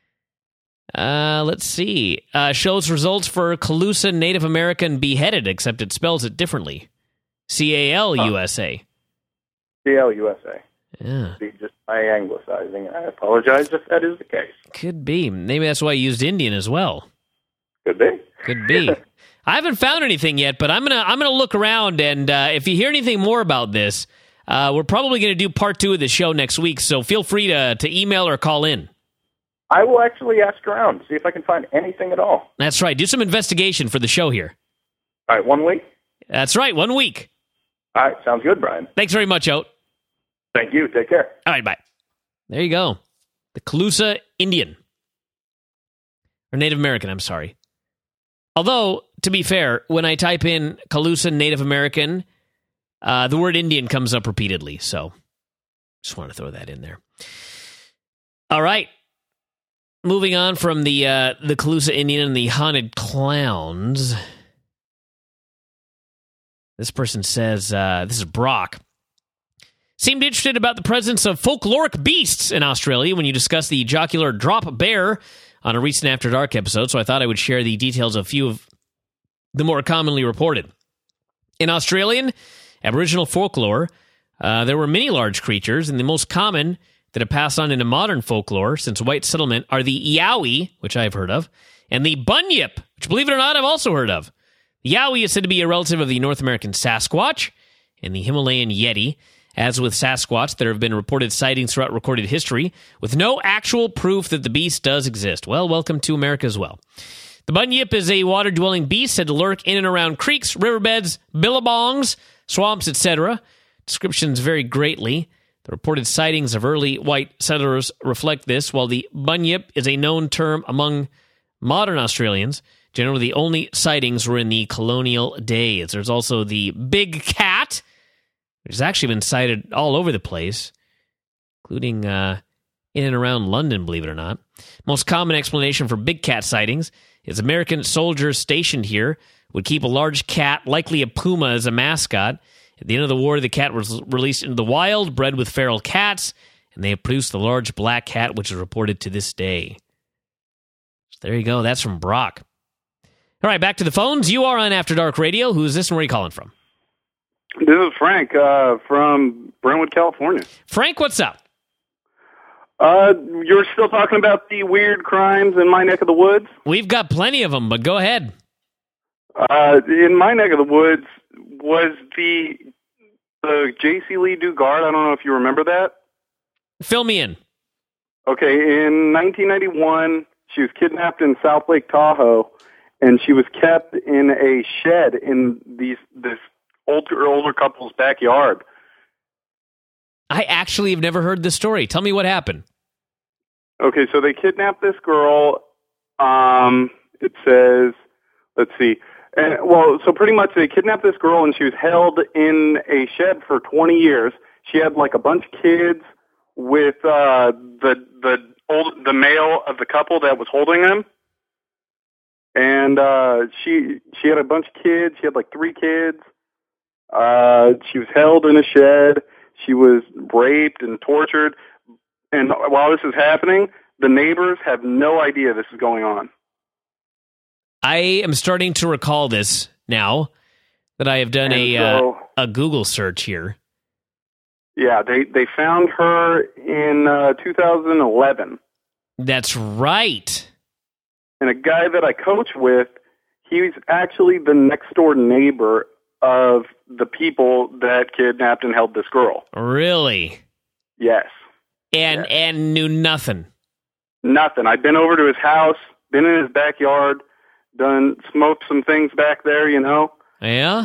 Let's see. Shows results for Calusa Native American beheaded, except it spells it differently. Calusa. Calusa. Yeah. Just by anglicizing. I apologize if that is the case. Could be. Maybe that's why I used Indian as well. Could be. Could be. I haven't found anything yet, but I'm gonna look around, and if you hear anything more about this, we're probably going to do part 2 of the show next week, so feel free to email or call in. I will actually ask around, see if I can find anything at all. That's right. Do some investigation for the show here. All right, 1 week? That's right, 1 week. All right, sounds good, Brian. Thanks very much, Oat. Thank you. Take care. All right, bye. There you go. The Calusa Indian. Or Native American, I'm sorry. Although, to be fair, when I type in Calusa Native American, the word Indian comes up repeatedly, so just want to throw that in there. All right. Moving on from the Calusa Indian and the haunted clowns. This person says, this is Brock. seemed interested about the presence of folkloric beasts in Australia when you discussed the jocular drop bear on a recent After Dark episode, so I thought I would share the details of a few of the more commonly reported. In Australian Aboriginal folklore, there were many large creatures, and the most common that have passed on into modern folklore since white settlement are the yowie, which I've heard of, and the bunyip, which, believe it or not, I've also heard of. The yowie is said to be a relative of the North American Sasquatch and the Himalayan Yeti. As with Sasquatch, there have been reported sightings throughout recorded history, with no actual proof that the beast does exist. Well, welcome to America as well. The bunyip is a water-dwelling beast said to lurk in and around creeks, riverbeds, billabongs, swamps, etc. Descriptions vary greatly. The reported sightings of early white settlers reflect this, while the bunyip is a known term among modern Australians. Generally, the only sightings were in the colonial days. There's also the big cat, which has actually been sighted all over the place, including in and around London, believe it or not. Most common explanation for big cat sightings is American soldiers stationed here would keep a large cat, likely a puma, as a mascot. At the end of the war, the cat was released into the wild, bred with feral cats, and they have produced the large black cat, which is reported to this day. So there you go. That's from Brock. All right, back to the phones. You are on After Dark Radio. Who's this and where are you calling from? This is Frank from Brentwood, California. Frank, what's up? You're still talking about the weird crimes in my neck of the woods? We've got plenty of them, but go ahead. In my neck of the woods was the J.C. Lee Dugard. I don't know if you remember that. Fill me in. Okay, in 1991, she was kidnapped in South Lake Tahoe, and she was kept in a shed in this older couple's backyard. I actually have never heard this story. Tell me what happened. Okay, so they kidnapped this girl. It says, let's see. So pretty much they kidnapped this girl, and she was held in a shed for 20 years. She had like a bunch of kids with the male of the couple that was holding them. And she had a bunch of kids. She had like 3 kids. She was held in a shed. She was raped and tortured. And while this is happening, the neighbors have no idea this is going on. I am starting to recall this now that I have done a Google search here. Yeah, they found her in 2011. That's right. And a guy that I coach with, he's actually the next door neighbor of the people that kidnapped and held this girl. Really? Yes. And knew nothing? Nothing. I've been over to his house, been in his backyard, smoked some things back there, you know? Yeah?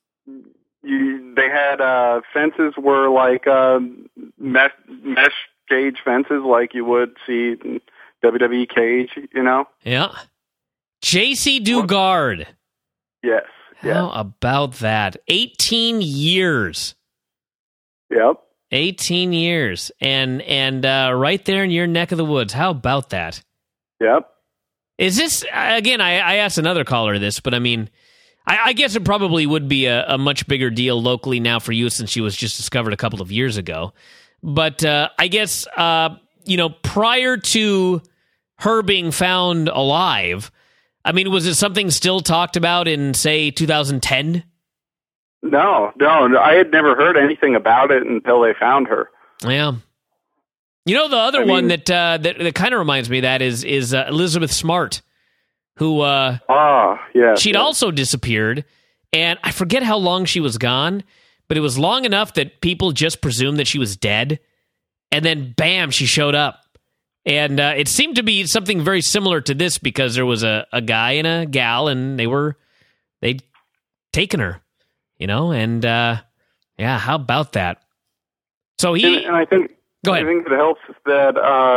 They had fences were like mesh cage fences like you would see in WWE Cage, you know? Yeah. J.C. Dugard. Yes. How about that? 18 years. Yep. 18 years. And right there in your neck of the woods. How about that? Yep. Is this, again, I asked another caller this, but I mean, I guess it probably would be a much bigger deal locally now for you since she was just discovered a couple of years ago. But I guess, prior to her being found alive, I mean, was it something still talked about in, say, 2010? No. I had never heard anything about it until they found her. Yeah. You know, the other one that kind of reminds me of that is Elizabeth Smart, who she'd also disappeared, and I forget how long she was gone, but it was long enough that people just presumed that she was dead, and then bam, she showed up. And it seemed to be something very similar to this because there was a guy and a gal, and they'd taken her, you know, and how about that? So and I think, go ahead. I think it helps that,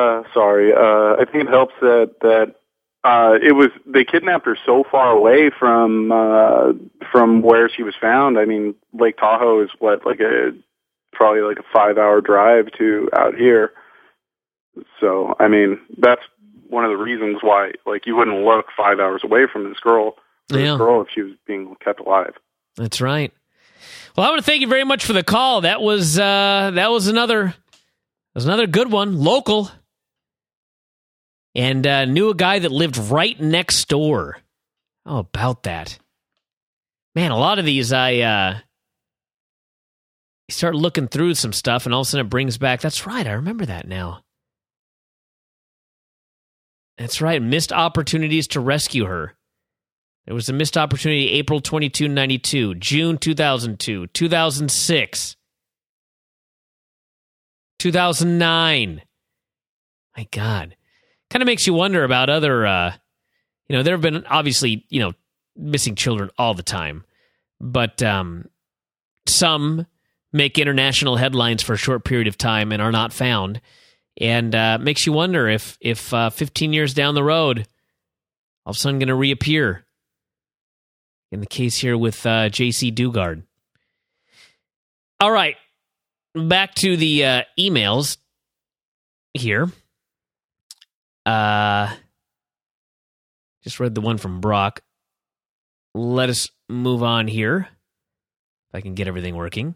I think it helps that they kidnapped her so far away from where she was found. I mean, Lake Tahoe is probably like a 5-hour drive to out here. So, I mean, that's one of the reasons why, like, you wouldn't look 5 hours away from this girl if she was being kept alive. That's right. Well, I want to thank you very much for the call. That was another good one, local, and knew a guy that lived right next door. How about that? Man, a lot of these, I start looking through some stuff, and all of a sudden it brings back, that's right, I remember that now. That's right, missed opportunities to rescue her. There was a missed opportunity April 22, 92, June 2002, 2006, 2009. My God. Kind of makes you wonder about other, there have been obviously, missing children all the time. But some make international headlines for a short period of time and are not found. And makes you wonder if 15 years down the road, all of a sudden going to reappear. In the case here with J.C. Dugard. All right. Back to the emails here. Just read the one from Brock. Let us move on here. If I can get everything working.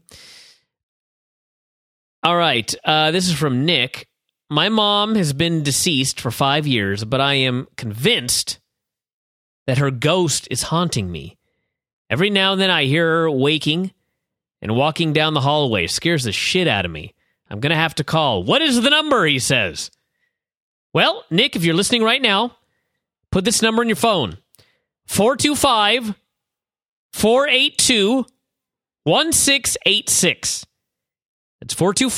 All right. This is from Nick. My mom has been deceased for 5 years, but I am convinced that her ghost is haunting me. Every now and then I hear her waking and walking down the hallway. It scares the shit out of me. I'm going to have to call. What is the number, he says. Well, Nick, if you're listening right now, put this number in your phone. 425-482-1686. That's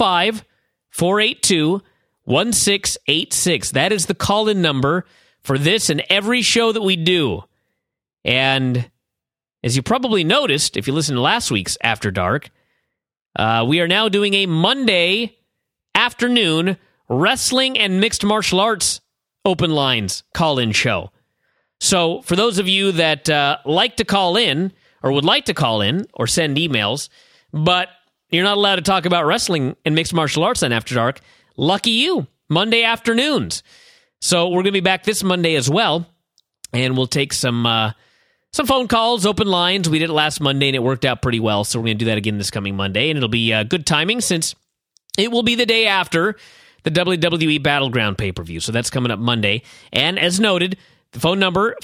425-482-1686. That is the call-in number for this and every show that we do. And as you probably noticed, if you listened to last week's After Dark, we are now doing a Monday afternoon wrestling and mixed martial arts open lines call-in show. So for those of you that like to call in, or would like to call in, or send emails, but you're not allowed to talk about wrestling and mixed martial arts on After Dark, lucky you, Monday afternoons. So we're going to be back this Monday as well, and we'll take some phone calls, open lines. We did it last Monday, and it worked out pretty well, so we're going to do that again this coming Monday, and it'll be good timing since it will be the day after the WWE Battleground pay-per-view, so that's coming up Monday. And as noted, the phone number,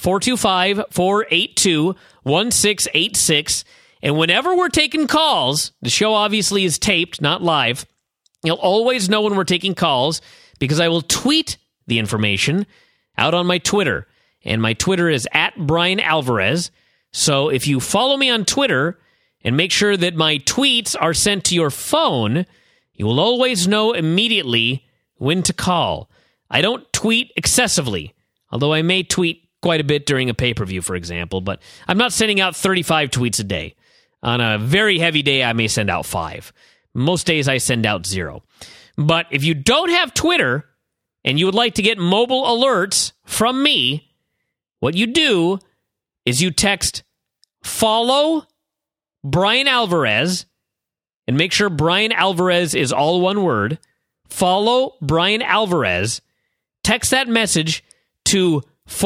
425-482-1686, and whenever we're taking calls, the show obviously is taped, not live. You'll always know when we're taking calls because I will tweet the information out on my Twitter. And my Twitter is @BrianAlvarez. So if you follow me on Twitter and make sure that my tweets are sent to your phone, you will always know immediately when to call. I don't tweet excessively, although I may tweet quite a bit during a pay-per-view, for example, but I'm not sending out 35 tweets a day. On a very heavy day, I may send out 5. Most days, I send out 0. But if you don't have Twitter and you would like to get mobile alerts from me, what you do is you text follow Brian Alvarez and make sure Brian Alvarez is all one word. Follow Brian Alvarez. Text that message to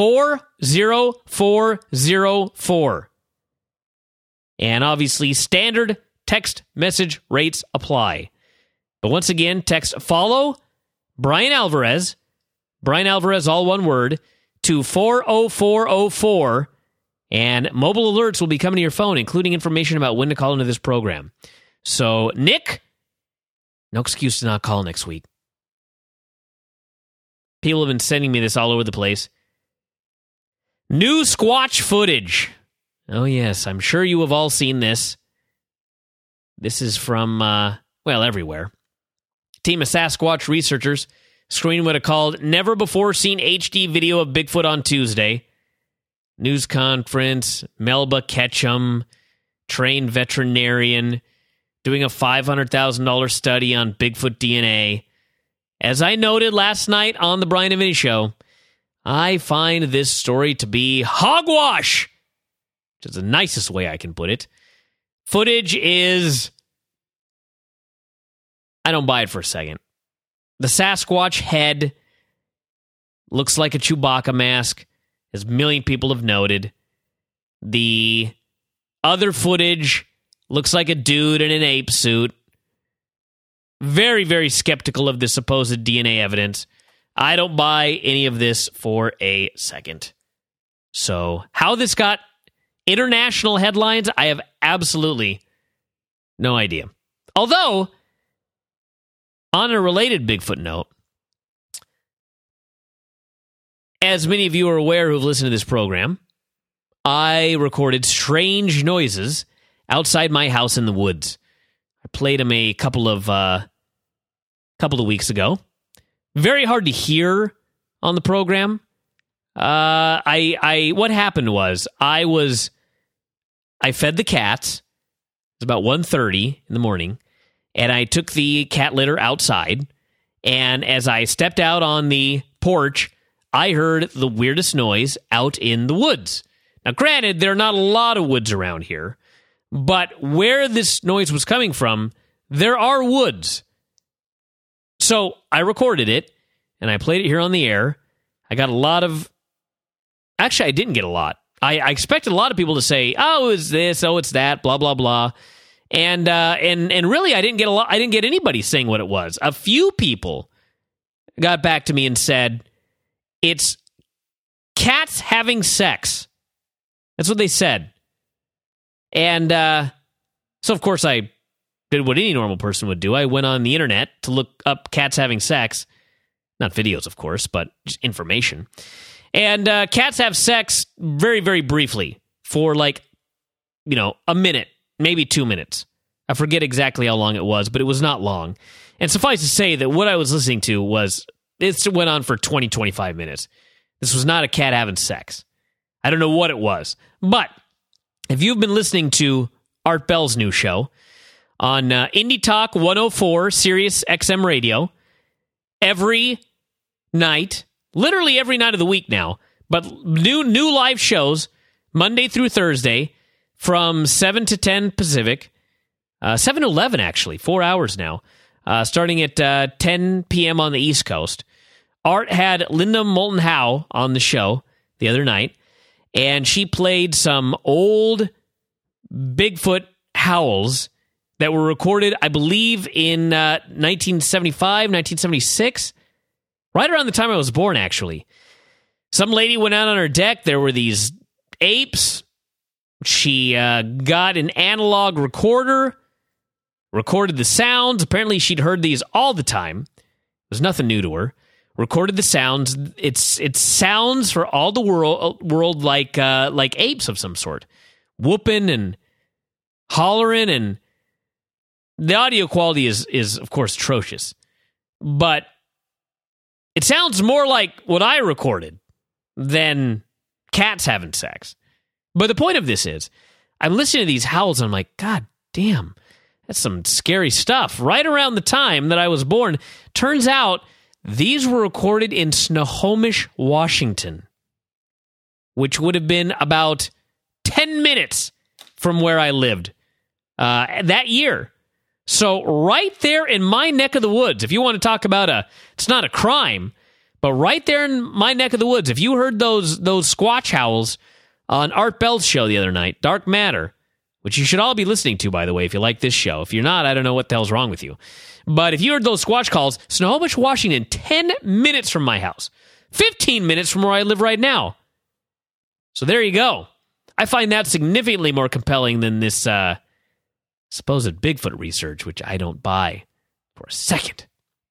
40404. And obviously, standard text message rates apply. But once again, text follow Brian Alvarez, all one word, to 40404, and mobile alerts will be coming to your phone, including information about when to call into this program. So, Nick, no excuse to not call next week. People have been sending me this all over the place. New Squatch footage. Oh, yes, I'm sure you have all seen this. This is from, everywhere. Team of Sasquatch researchers screened what are called never-before-seen HD video of Bigfoot on Tuesday. News conference, Melba Ketchum, trained veterinarian, doing a $500,000 study on Bigfoot DNA. As I noted last night on the Brian and Vinny Show, I find this story to be hogwash, which is the nicest way I can put it. Footage is... I don't buy it for a second. The Sasquatch head looks like a Chewbacca mask, as a million people have noted. The other footage Looks like a dude in an ape suit. Very, very skeptical of the supposed DNA evidence. I don't buy any of this for a second. So, how this got international headlines, I have absolutely no idea. Although, on a related Bigfoot note, as many of you are aware who've listened to this program, I recorded strange noises outside my house in the woods. I played them a couple of weeks ago. Very hard to hear on the program. What happened was I fed the cats. It was about 1:30 in the morning, and I took the cat litter outside. And as I stepped out on the porch, I heard the weirdest noise out in the woods. Now, granted, there are not a lot of woods around here, but where this noise was coming from, there are woods. So I recorded it, and I played it here on the air. I got a lot of... Actually, I didn't get a lot. I expected a lot of people to say, "Oh, it's this, oh, it's that, blah, blah, blah." And really, I didn't get a lot. I didn't get anybody saying what it was. A few people got back to me and said, "It's cats having sex." That's what they said. And so, of course, I did what any normal person would do. I went on the internet to look up cats having sex. Not videos, of course, but just information. And cats have sex very, very briefly for a minute, maybe 2 minutes. I forget exactly how long it was, but it was not long. And suffice to say that what I was listening to it went on for 20, 25 minutes. This was not a cat having sex. I don't know what it was. But if you've been listening to Art Bell's new show on Indie Talk 104, Sirius XM Radio, every night, literally every night of the week now, but new live shows, Monday through Thursday, from 7 to 10 Pacific, 7 to 11 actually, 4 hours now, starting at 10 p.m. on the East Coast. Art had Linda Moulton Howe on the show the other night, and she played some old Bigfoot howls that were recorded, I believe, in 1975, 1976, right around the time I was born, actually. Some lady went out on her deck. There were these apes. She got an analog recorder, recorded the sounds. Apparently, she'd heard these all the time. It was nothing new to her. Recorded the sounds. It's sounds for all the world like apes of some sort, whooping and hollering, and the audio quality is of course atrocious, but it sounds more like what I recorded than cats having sex. But the point of this is, I'm listening to these howls and I'm like, God damn, that's some scary stuff. Right around the time that I was born, turns out these were recorded in Snohomish, Washington, which would have been about 10 minutes from where I lived that year. So right there in my neck of the woods, if you want to talk about it's not a crime, but right there in my neck of the woods, if you heard those squatch howls on Art Bell's show the other night, Dark Matter, which you should all be listening to, by the way, if you like this show. If you're not, I don't know what the hell's wrong with you. But if you heard those squatch calls, Snohomish, Washington, 10 minutes from my house, 15 minutes from where I live right now. So there you go. I find that significantly more compelling than this supposed Bigfoot research, which I don't buy for a second.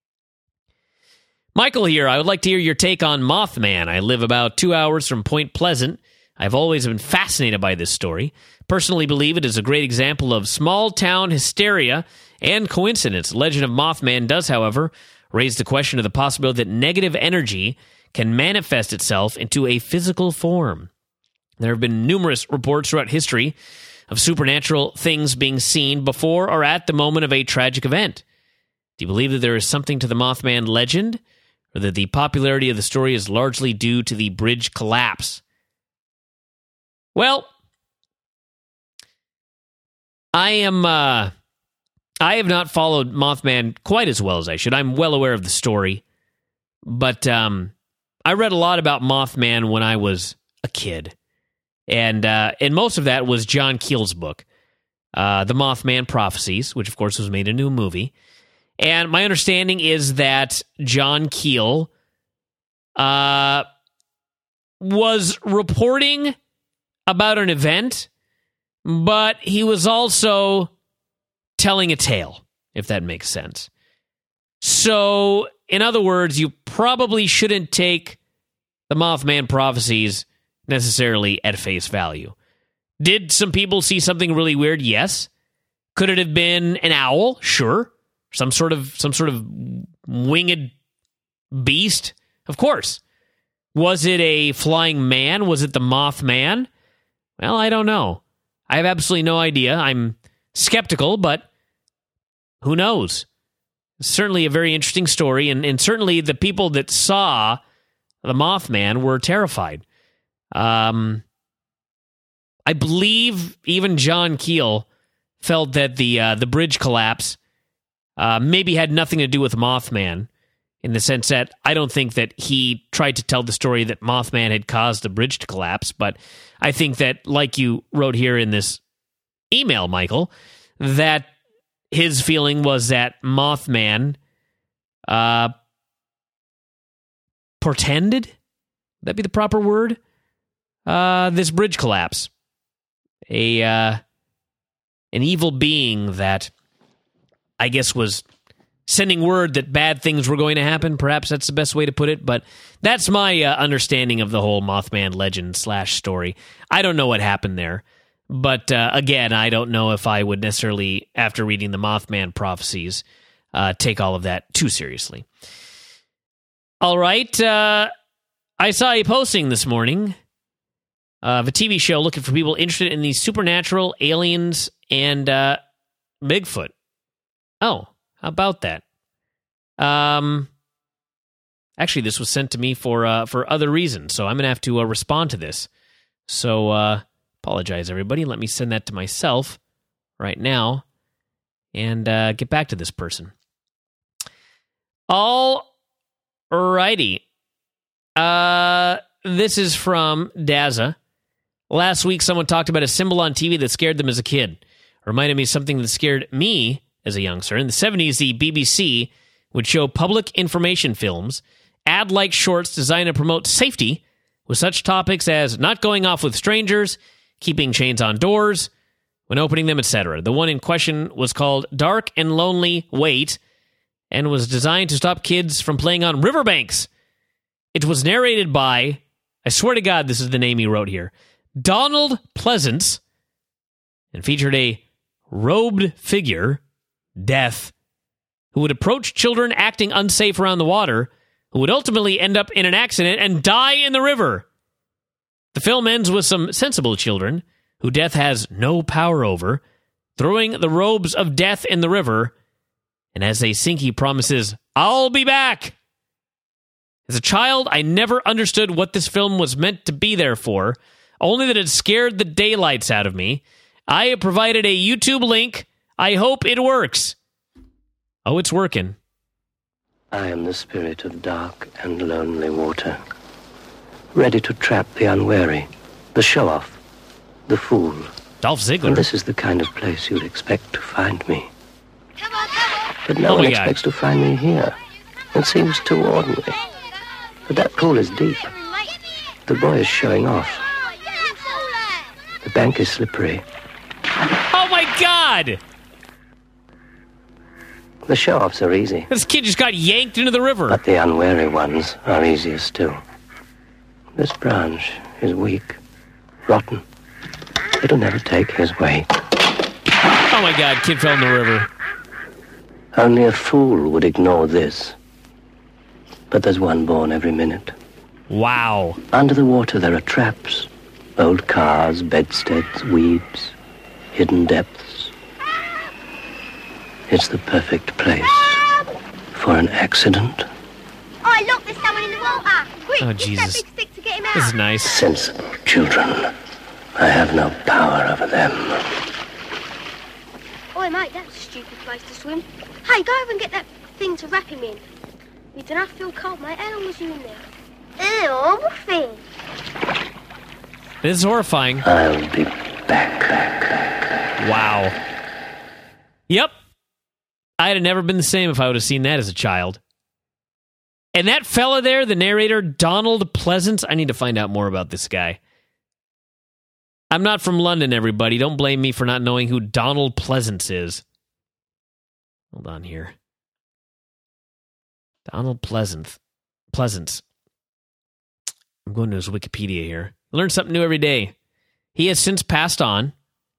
Michael here. I would like to hear your take on Mothman. I live about 2 hours from Point Pleasant. I've always been fascinated by this story. Personally believe it is a great example of small-town hysteria and coincidence. The legend of Mothman does, however, raise the question of the possibility that negative energy can manifest itself into a physical form. There have been numerous reports throughout history of supernatural things being seen before or at the moment of a tragic event. Do you believe that there is something to the Mothman legend, or that the popularity of the story is largely due to the bridge collapse? Well, I have not followed Mothman quite as well as I should. I'm well aware of the story, but I read a lot about Mothman when I was a kid, and most of that was John Keel's book. The Mothman Prophecies, which of course was made into a movie. And my understanding is that John Keel was reporting about an event, but he was also telling a tale, if that makes sense. So, in other words, you probably shouldn't take the Mothman Prophecies necessarily at face value. Did some people see something really weird? Yes. Could it have been an owl? Sure. Some sort of winged beast? Of course. Was it a flying man? Was it the Mothman? Well, I don't know. I have absolutely no idea. I'm skeptical, but who knows? Certainly a very interesting story, and certainly the people that saw the Mothman were terrified. I believe even John Keel felt that the bridge collapse maybe had nothing to do with Mothman, in the sense that I don't think that he tried to tell the story that Mothman had caused the bridge to collapse, but I think that, like you wrote here in this email, Michael, that his feeling was that Mothman portended, would that be the proper word? This bridge collapse. An evil being that I guess was sending word that bad things were going to happen. Perhaps that's the best way to put it, but that's my understanding of the whole Mothman legend / story. I don't know what happened there, but again, I don't know if I would necessarily, after reading the Mothman Prophecies, take all of that too seriously. All right, I saw a posting this morning of a TV show looking for people interested in the supernatural, aliens, and Bigfoot. Oh, how about that? Actually, this was sent to me for other reasons, so I'm going to have to respond to this. So, apologize, everybody. Let me send that to myself right now and get back to this person. All righty. This is from Daza. Last week, someone talked about a symbol on TV that scared them as a kid. Reminded me of something that scared me as a youngster. In the 70s, the BBC would show public information films, ad-like shorts designed to promote safety, with such topics as not going off with strangers, keeping chains on doors when opening them, etc. The one in question was called Dark and Lonely Wait, and was designed to stop kids from playing on riverbanks. It was narrated by, I swear to God this is the name he wrote here, Donald Pleasance, and featured a robed figure, Death, who would approach children acting unsafe around the water, who would ultimately end up in an accident and die in the river. The film ends with some sensible children, who Death has no power over, throwing the robes of Death in the river, and as they sink he promises, "I'll be back." As a child, I never understood what this film was meant to be there for, only that it scared the daylights out of me. I have provided a YouTube link. I hope it works. Oh, it's working. I am the spirit of dark and lonely water, ready to trap the unwary, the show-off, the fool. Dolph Ziggler. And this is the kind of place you'd expect to find me. But no one expects to find me here. It seems too ordinary. But that pool is deep. The boy is showing off. The bank is slippery. Oh my God! The show-offs are easy. This kid just got yanked into the river. But the unwary ones are easier still. This branch is weak, rotten. It'll never take his weight. Oh my God, kid fell in the river. Only a fool would ignore this. But there's one born every minute. Wow. Under the water there are traps. Old cars, bedsteads, weeds, hidden depths. It's the perfect place for an accident. Oh, look, there's someone in the water. Quick, oh, Jesus. Use that big stick to get him out. This is nice. Sensible children. I have no power over them. Oh, mate, that's a stupid place to swim. Hey, go over and get that thing to wrap him in. You don't feel cold, mate. How long was you in there? Ew, what thing? This is horrifying. I'll be back. Wow. Yep. I'd have never been the same if I would have seen that as a child. And that fella there, the narrator, Donald Pleasance, I need to find out more about this guy. I'm not from London, everybody. Don't blame me for not knowing who Donald Pleasance is. Hold on here. Donald Pleasance. I'm going to his Wikipedia here. Learn something new every day. He has since passed on.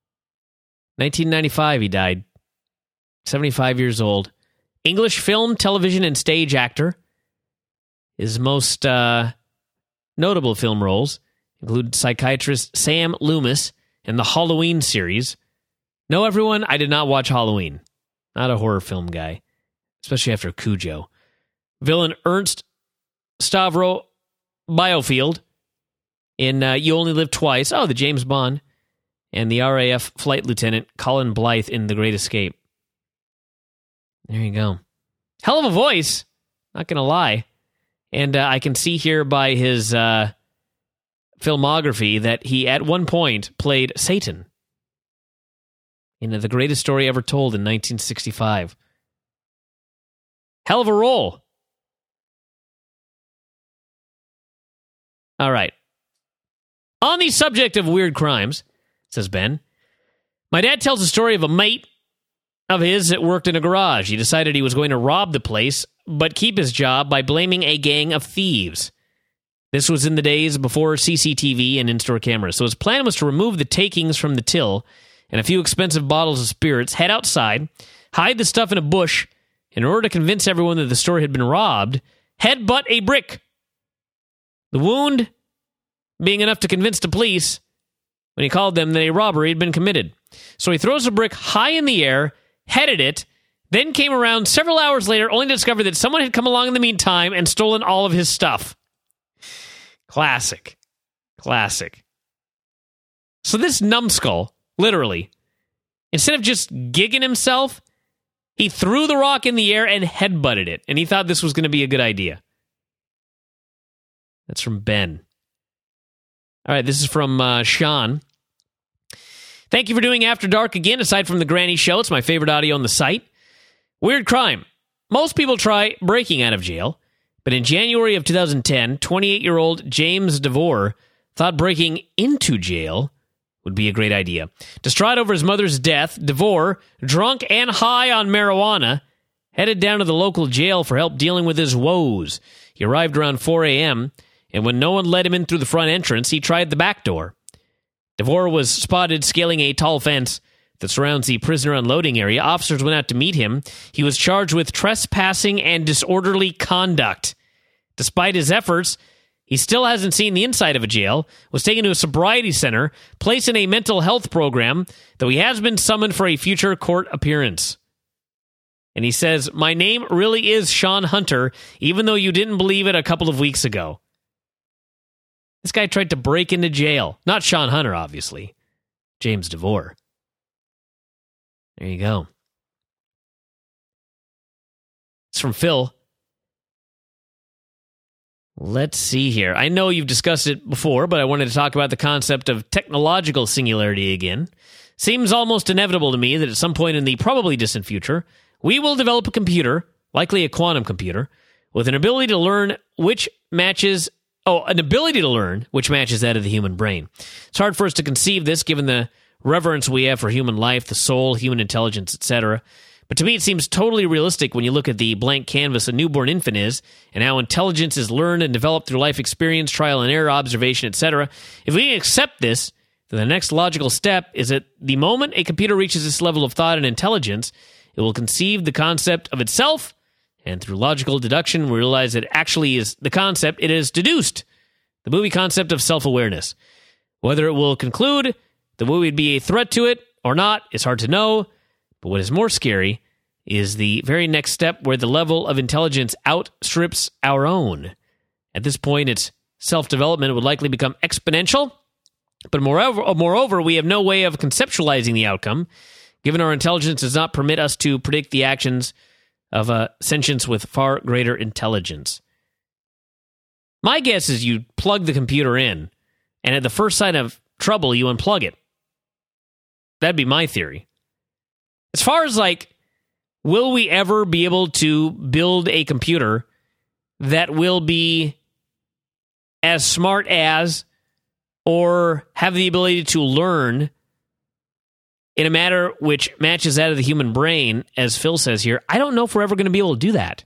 1995 he died. 75 years old. English film, television, and stage actor. His most notable film roles include psychiatrist Sam Loomis in the Halloween series. No, everyone, I did not watch Halloween. Not a horror film guy, especially after Cujo. Villain Ernst Stavro Biofield in You Only Live Twice. Oh, the James Bond. And the RAF Flight Lieutenant Colin Blythe in The Great Escape. There you go. Hell of a voice, not going to lie. And I can see here by his filmography that he at one point played Satan in The Greatest Story Ever Told in 1965. Hell of a role. All right. On the subject of weird crimes, says Ben, my dad tells a story of a mate of his that worked in a garage. He decided he was going to rob the place, but keep his job by blaming a gang of thieves. This was in the days before CCTV and in-store cameras, so his plan was to remove the takings from the till and a few expensive bottles of spirits, head outside, hide the stuff in a bush, in order to convince everyone that the store had been robbed, headbutt a brick. The wound being enough to convince the police when he called them that a robbery had been committed. So he throws a brick high in the air, headed it, then came around several hours later only to discover that someone had come along in the meantime and stolen all of his stuff. Classic. So this numbskull, literally, instead of just gigging himself, he threw the rock in the air and headbutted it, and he thought this was going to be a good idea. That's from Ben. All right, this is from Sean. Thank you for doing After Dark again. Aside from the Granny Show, it's my favorite audio on the site. Weird crime. Most people try breaking out of jail, but in January of 2010, 28-year-old James DeVore thought breaking into jail would be a great idea. Distraught over his mother's death, DeVore, drunk and high on marijuana, headed down to the local jail for help dealing with his woes. He arrived around 4 a.m., and when no one let him in through the front entrance, he tried the back door. DeVore was spotted scaling a tall fence that surrounds the prisoner unloading area. Officers went out to meet him. He was charged with trespassing and disorderly conduct. Despite his efforts, he still hasn't seen the inside of a jail, was taken to a sobriety center, placed in a mental health program, though he has been summoned for a future court appearance. And he says, my name really is Sean Hunter, even though you didn't believe it a couple of weeks ago. This guy tried to break into jail. Not Sean Hunter, obviously. James DeVore. There you go. It's from Phil. Let's see here. I know you've discussed it before, but I wanted to talk about the concept of technological singularity again. Seems almost inevitable to me that at some point in the probably distant future, we will develop a computer, likely a quantum computer, with an ability to learn which matches that of the human brain. It's hard for us to conceive this given the reverence we have for human life, the soul, human intelligence, etc. But to me, it seems totally realistic when you look at the blank canvas a newborn infant is, and how intelligence is learned and developed through life experience, trial and error, observation, etc. If we accept this, then the next logical step is that the moment a computer reaches this level of thought and intelligence, it will conceive the concept of itself, and through logical deduction, we realize that it actually is the concept it is deduced. The movie concept of self-awareness. Whether it will conclude that we would be a threat to it or not is hard to know, but what is more scary is the very next step where the level of intelligence outstrips our own. At this point, its self-development would likely become exponential, but moreover, we have no way of conceptualizing the outcome, given our intelligence does not permit us to predict the actions of a sentience with far greater intelligence. My guess is you plug the computer in, and at the first sign of trouble, you unplug it. That'd be my theory. As far as like, will we ever be able to build a computer that will be as smart as or have the ability to learn in a manner which matches that of the human brain, as Phil says here? I don't know if we're ever going to be able to do that.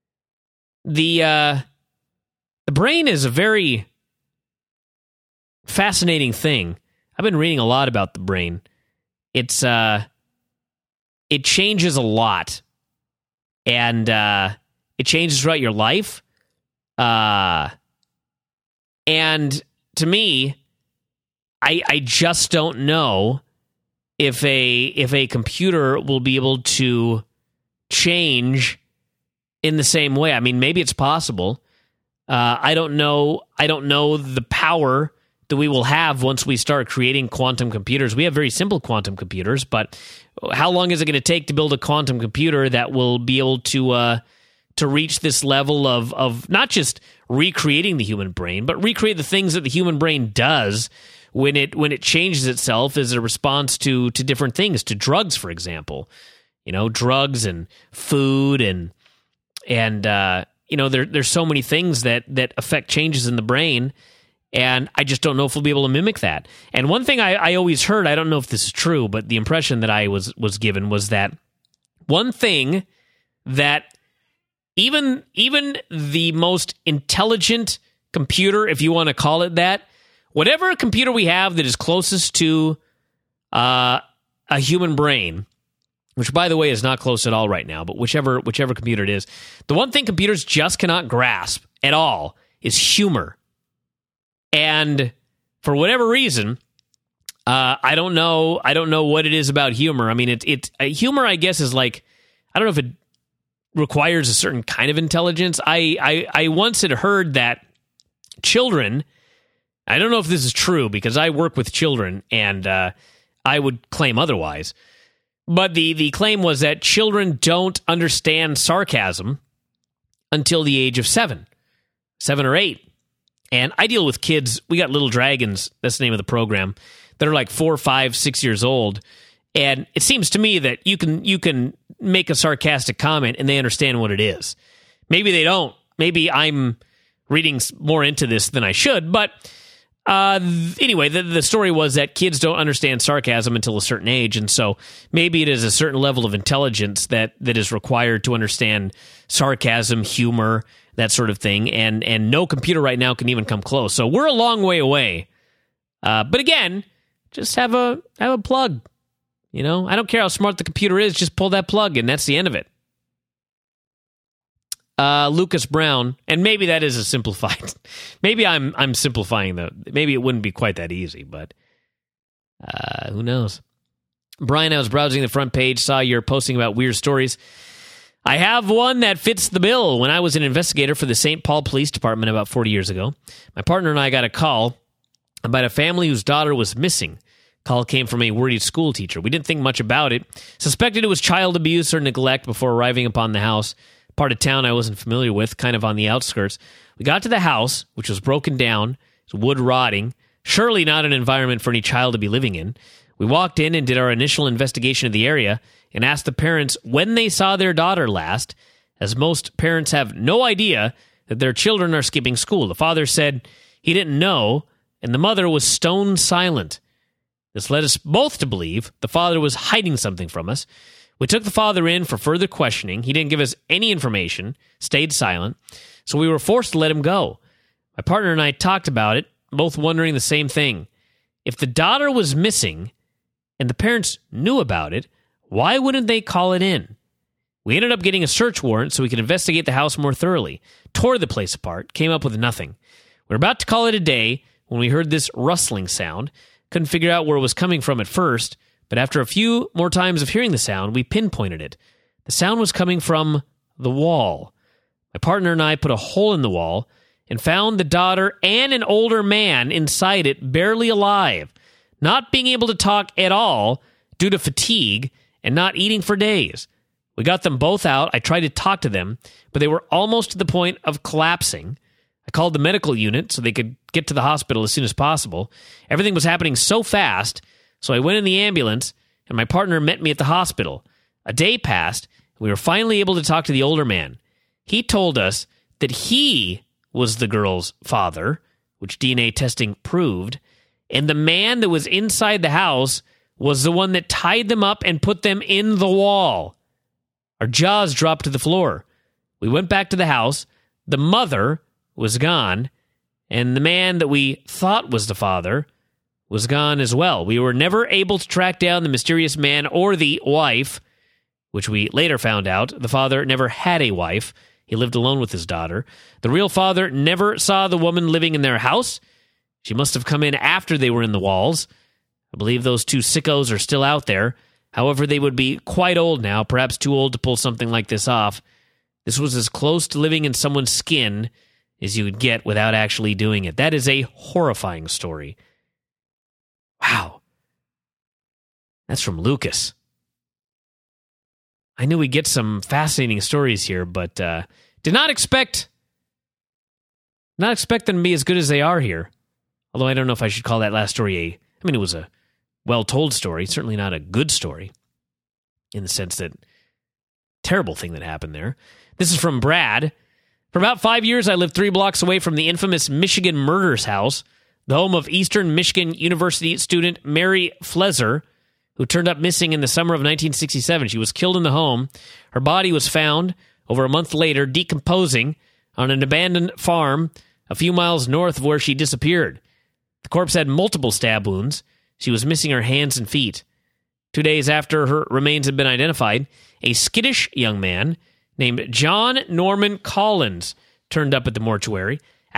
The brain is a very fascinating thing. I've been reading a lot about the brain. It changes a lot, and it changes throughout your life. And to me, I just don't know if a computer will be able to change in the same way. I mean, maybe it's possible. I don't know the power that we will have once we start creating quantum computers. We have very simple quantum computers, but how long is it going to take to build a quantum computer that will be able to reach this level of not just recreating the human brain, but recreate the things that the human brain does when it changes itself as a response to different things, to drugs, for example. You know, drugs and food and you know, there's so many things that affect changes in the brain, and I just don't know if we'll be able to mimic that. And one thing I always heard, I don't know if this is true, but the impression that I was given was that one thing that even the most intelligent computer, if you want to call it that, whatever computer we have that is closest to a human brain, which, by the way, is not close at all right now, but whichever computer it is, the one thing computers just cannot grasp at all is humor. And for whatever reason, I don't know what it is about humor. I mean, humor, I guess, is like, I don't know if it requires a certain kind of intelligence. I once had heard that children, I don't know if this is true because I work with children, and I would claim otherwise. But the claim was that children don't understand sarcasm until the age of 7 or 8. And I deal with kids. We got Little Dragons, that's the name of the program, that are like 4, 5, 6 years old. And it seems to me that you can make a sarcastic comment and they understand what it is. Maybe they don't. Maybe I'm reading more into this than I should. But anyway, the story was that kids don't understand sarcasm until a certain age. And so maybe it is a certain level of intelligence that is required to understand sarcasm, humor, that sort of thing. And no computer right now can even come close. So we're a long way away. But again, just have a plug. You know, I don't care how smart the computer is, just pull that plug and that's the end of it. Lucas Brown, and maybe that is a simplified. Maybe I'm simplifying maybe it wouldn't be quite that easy, but who knows? Brian, I was browsing the front page, saw you're posting about weird stories. I have one that fits the bill. When I was an investigator for the St. Paul Police Department about 40 years ago, my partner and I got a call about a family whose daughter was missing. Call came from a worried school teacher. We didn't think much about it. Suspected it was child abuse or neglect before arriving upon the house. Part of town I wasn't familiar with, kind of on the outskirts. We got to the house, which was broken down, wood rotting, surely not an environment for any child to be living in. We walked in and did our initial investigation of the area and asked the parents when they saw their daughter last, as most parents have no idea that their children are skipping school. The father said he didn't know, and the mother was stone silent. This led us both to believe the father was hiding something from us. We took the father in for further questioning. He didn't give us any information, stayed silent, so we were forced to let him go. My partner and I talked about it, both wondering the same thing. If the daughter was missing and the parents knew about it, why wouldn't they call it in? We ended up getting a search warrant so we could investigate the house more thoroughly, tore the place apart, came up with nothing. We were about to call it a day when we heard this rustling sound. Couldn't figure out where it was coming from at first, but after a few more times of hearing the sound, we pinpointed it. The sound was coming from the wall. My partner and I put a hole in the wall and found the daughter and an older man inside it, barely alive, not being able to talk at all due to fatigue and not eating for days. We got them both out. I tried to talk to them, but they were almost to the point of collapsing. I called the medical unit so they could get to the hospital as soon as possible. Everything was happening so fast, so I went in the ambulance, and my partner met me at the hospital. A day passed, and we were finally able to talk to the older man. He told us that he was the girl's father, which DNA testing proved, and the man that was inside the house was the one that tied them up and put them in the wall. Our jaws dropped to the floor. We went back to the house. The mother was gone, and the man that we thought was the father was gone as well. We were never able to track down the mysterious man or the wife, which we later found out the father never had a wife. He lived alone with his daughter. The real father never saw the woman living in their house. She must have come in after they were in the walls. I believe those two sickos are still out there. However, they would be quite old now, perhaps too old to pull something like this off. This was as close to living in someone's skin as you would get without actually doing it. That is a horrifying story. Wow. That's from Lucas. I knew we'd get some fascinating stories here, but did not expect them to be as good as they are here. Although I don't know if I should call that last story it was a well-told story, certainly not a good story, in the sense that terrible thing that happened there. This is from Brad. For about 5 years, I lived 3 blocks away from the infamous Michigan Murders House, the home of Eastern Michigan University student Mary Flezer, who turned up missing in the summer of 1967. She was killed in the home. Her body was found over a month later, decomposing on an abandoned farm a few miles north of where she disappeared. The corpse had multiple stab wounds. She was missing her hands and feet. 2 days after her remains had been identified, a skittish young man named John Norman Collins turned up at the mortuary,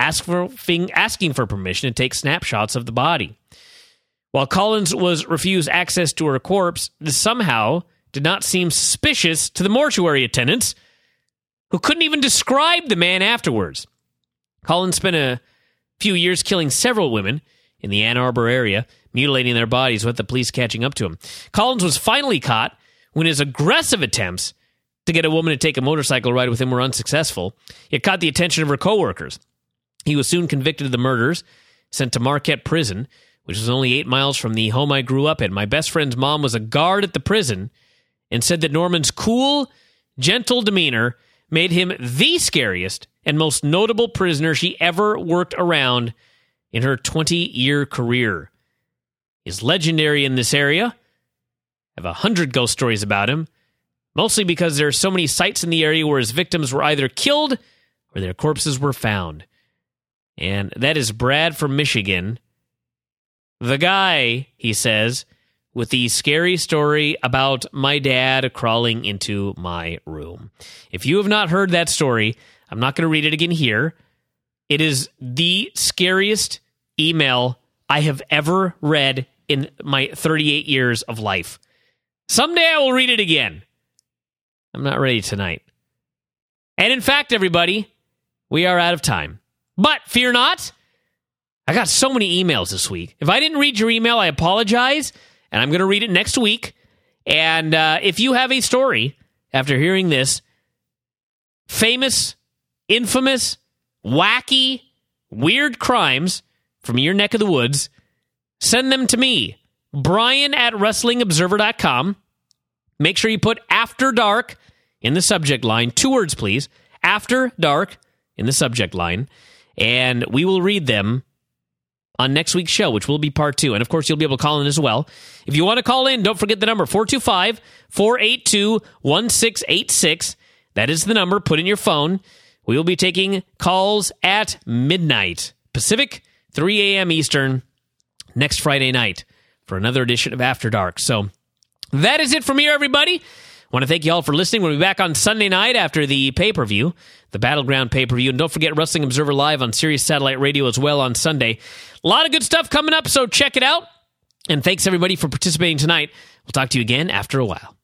asking for permission to take snapshots of the body. While Collins was refused access to her corpse, this somehow did not seem suspicious to the mortuary attendants, who couldn't even describe the man afterwards. Collins spent a few years killing several women in the Ann Arbor area, mutilating their bodies with the police catching up to him. Collins was finally caught when his aggressive attempts to get a woman to take a motorcycle ride with him were unsuccessful. It caught the attention of her coworkers. He was soon convicted of the murders, sent to Marquette Prison, which was only 8 miles from the home I grew up in. My best friend's mom was a guard at the prison and said that Norman's cool, gentle demeanor made him the scariest and most notable prisoner she ever worked around in her 20-year career. He's legendary in this area. I have 100 ghost stories about him, mostly because there are so many sites in the area where his victims were either killed or their corpses were found. And that is Brad from Michigan. The guy, he says, with the scary story about my dad crawling into my room. If you have not heard that story, I'm not going to read it again here. It is the scariest email I have ever read in my 38 years of life. Someday I will read it again. I'm not ready tonight. And in fact, everybody, we are out of time. But fear not, I got so many emails this week. If I didn't read your email, I apologize, and I'm going to read it next week. And if you have a story after hearing this, famous, infamous, wacky, weird crimes from your neck of the woods, send them to me, Brian@WrestlingObserver.com. Make sure you put After Dark in the subject line. 2 words, please. After Dark in the subject line. And we will read them on next week's show, which will be part 2. And, of course, you'll be able to call in as well. If you want to call in, don't forget the number, 425-482-1686. That is the number. Put in your phone. We will be taking calls at midnight Pacific, 3 a.m. Eastern, next Friday night for another edition of After Dark. So that is it from here, everybody. I want to thank you all for listening. We'll be back on Sunday night after the pay-per-view, the Battleground pay-per-view. And don't forget Wrestling Observer Live on Sirius Satellite Radio as well on Sunday. A lot of good stuff coming up, so check it out. And thanks, everybody, for participating tonight. We'll talk to you again after a while.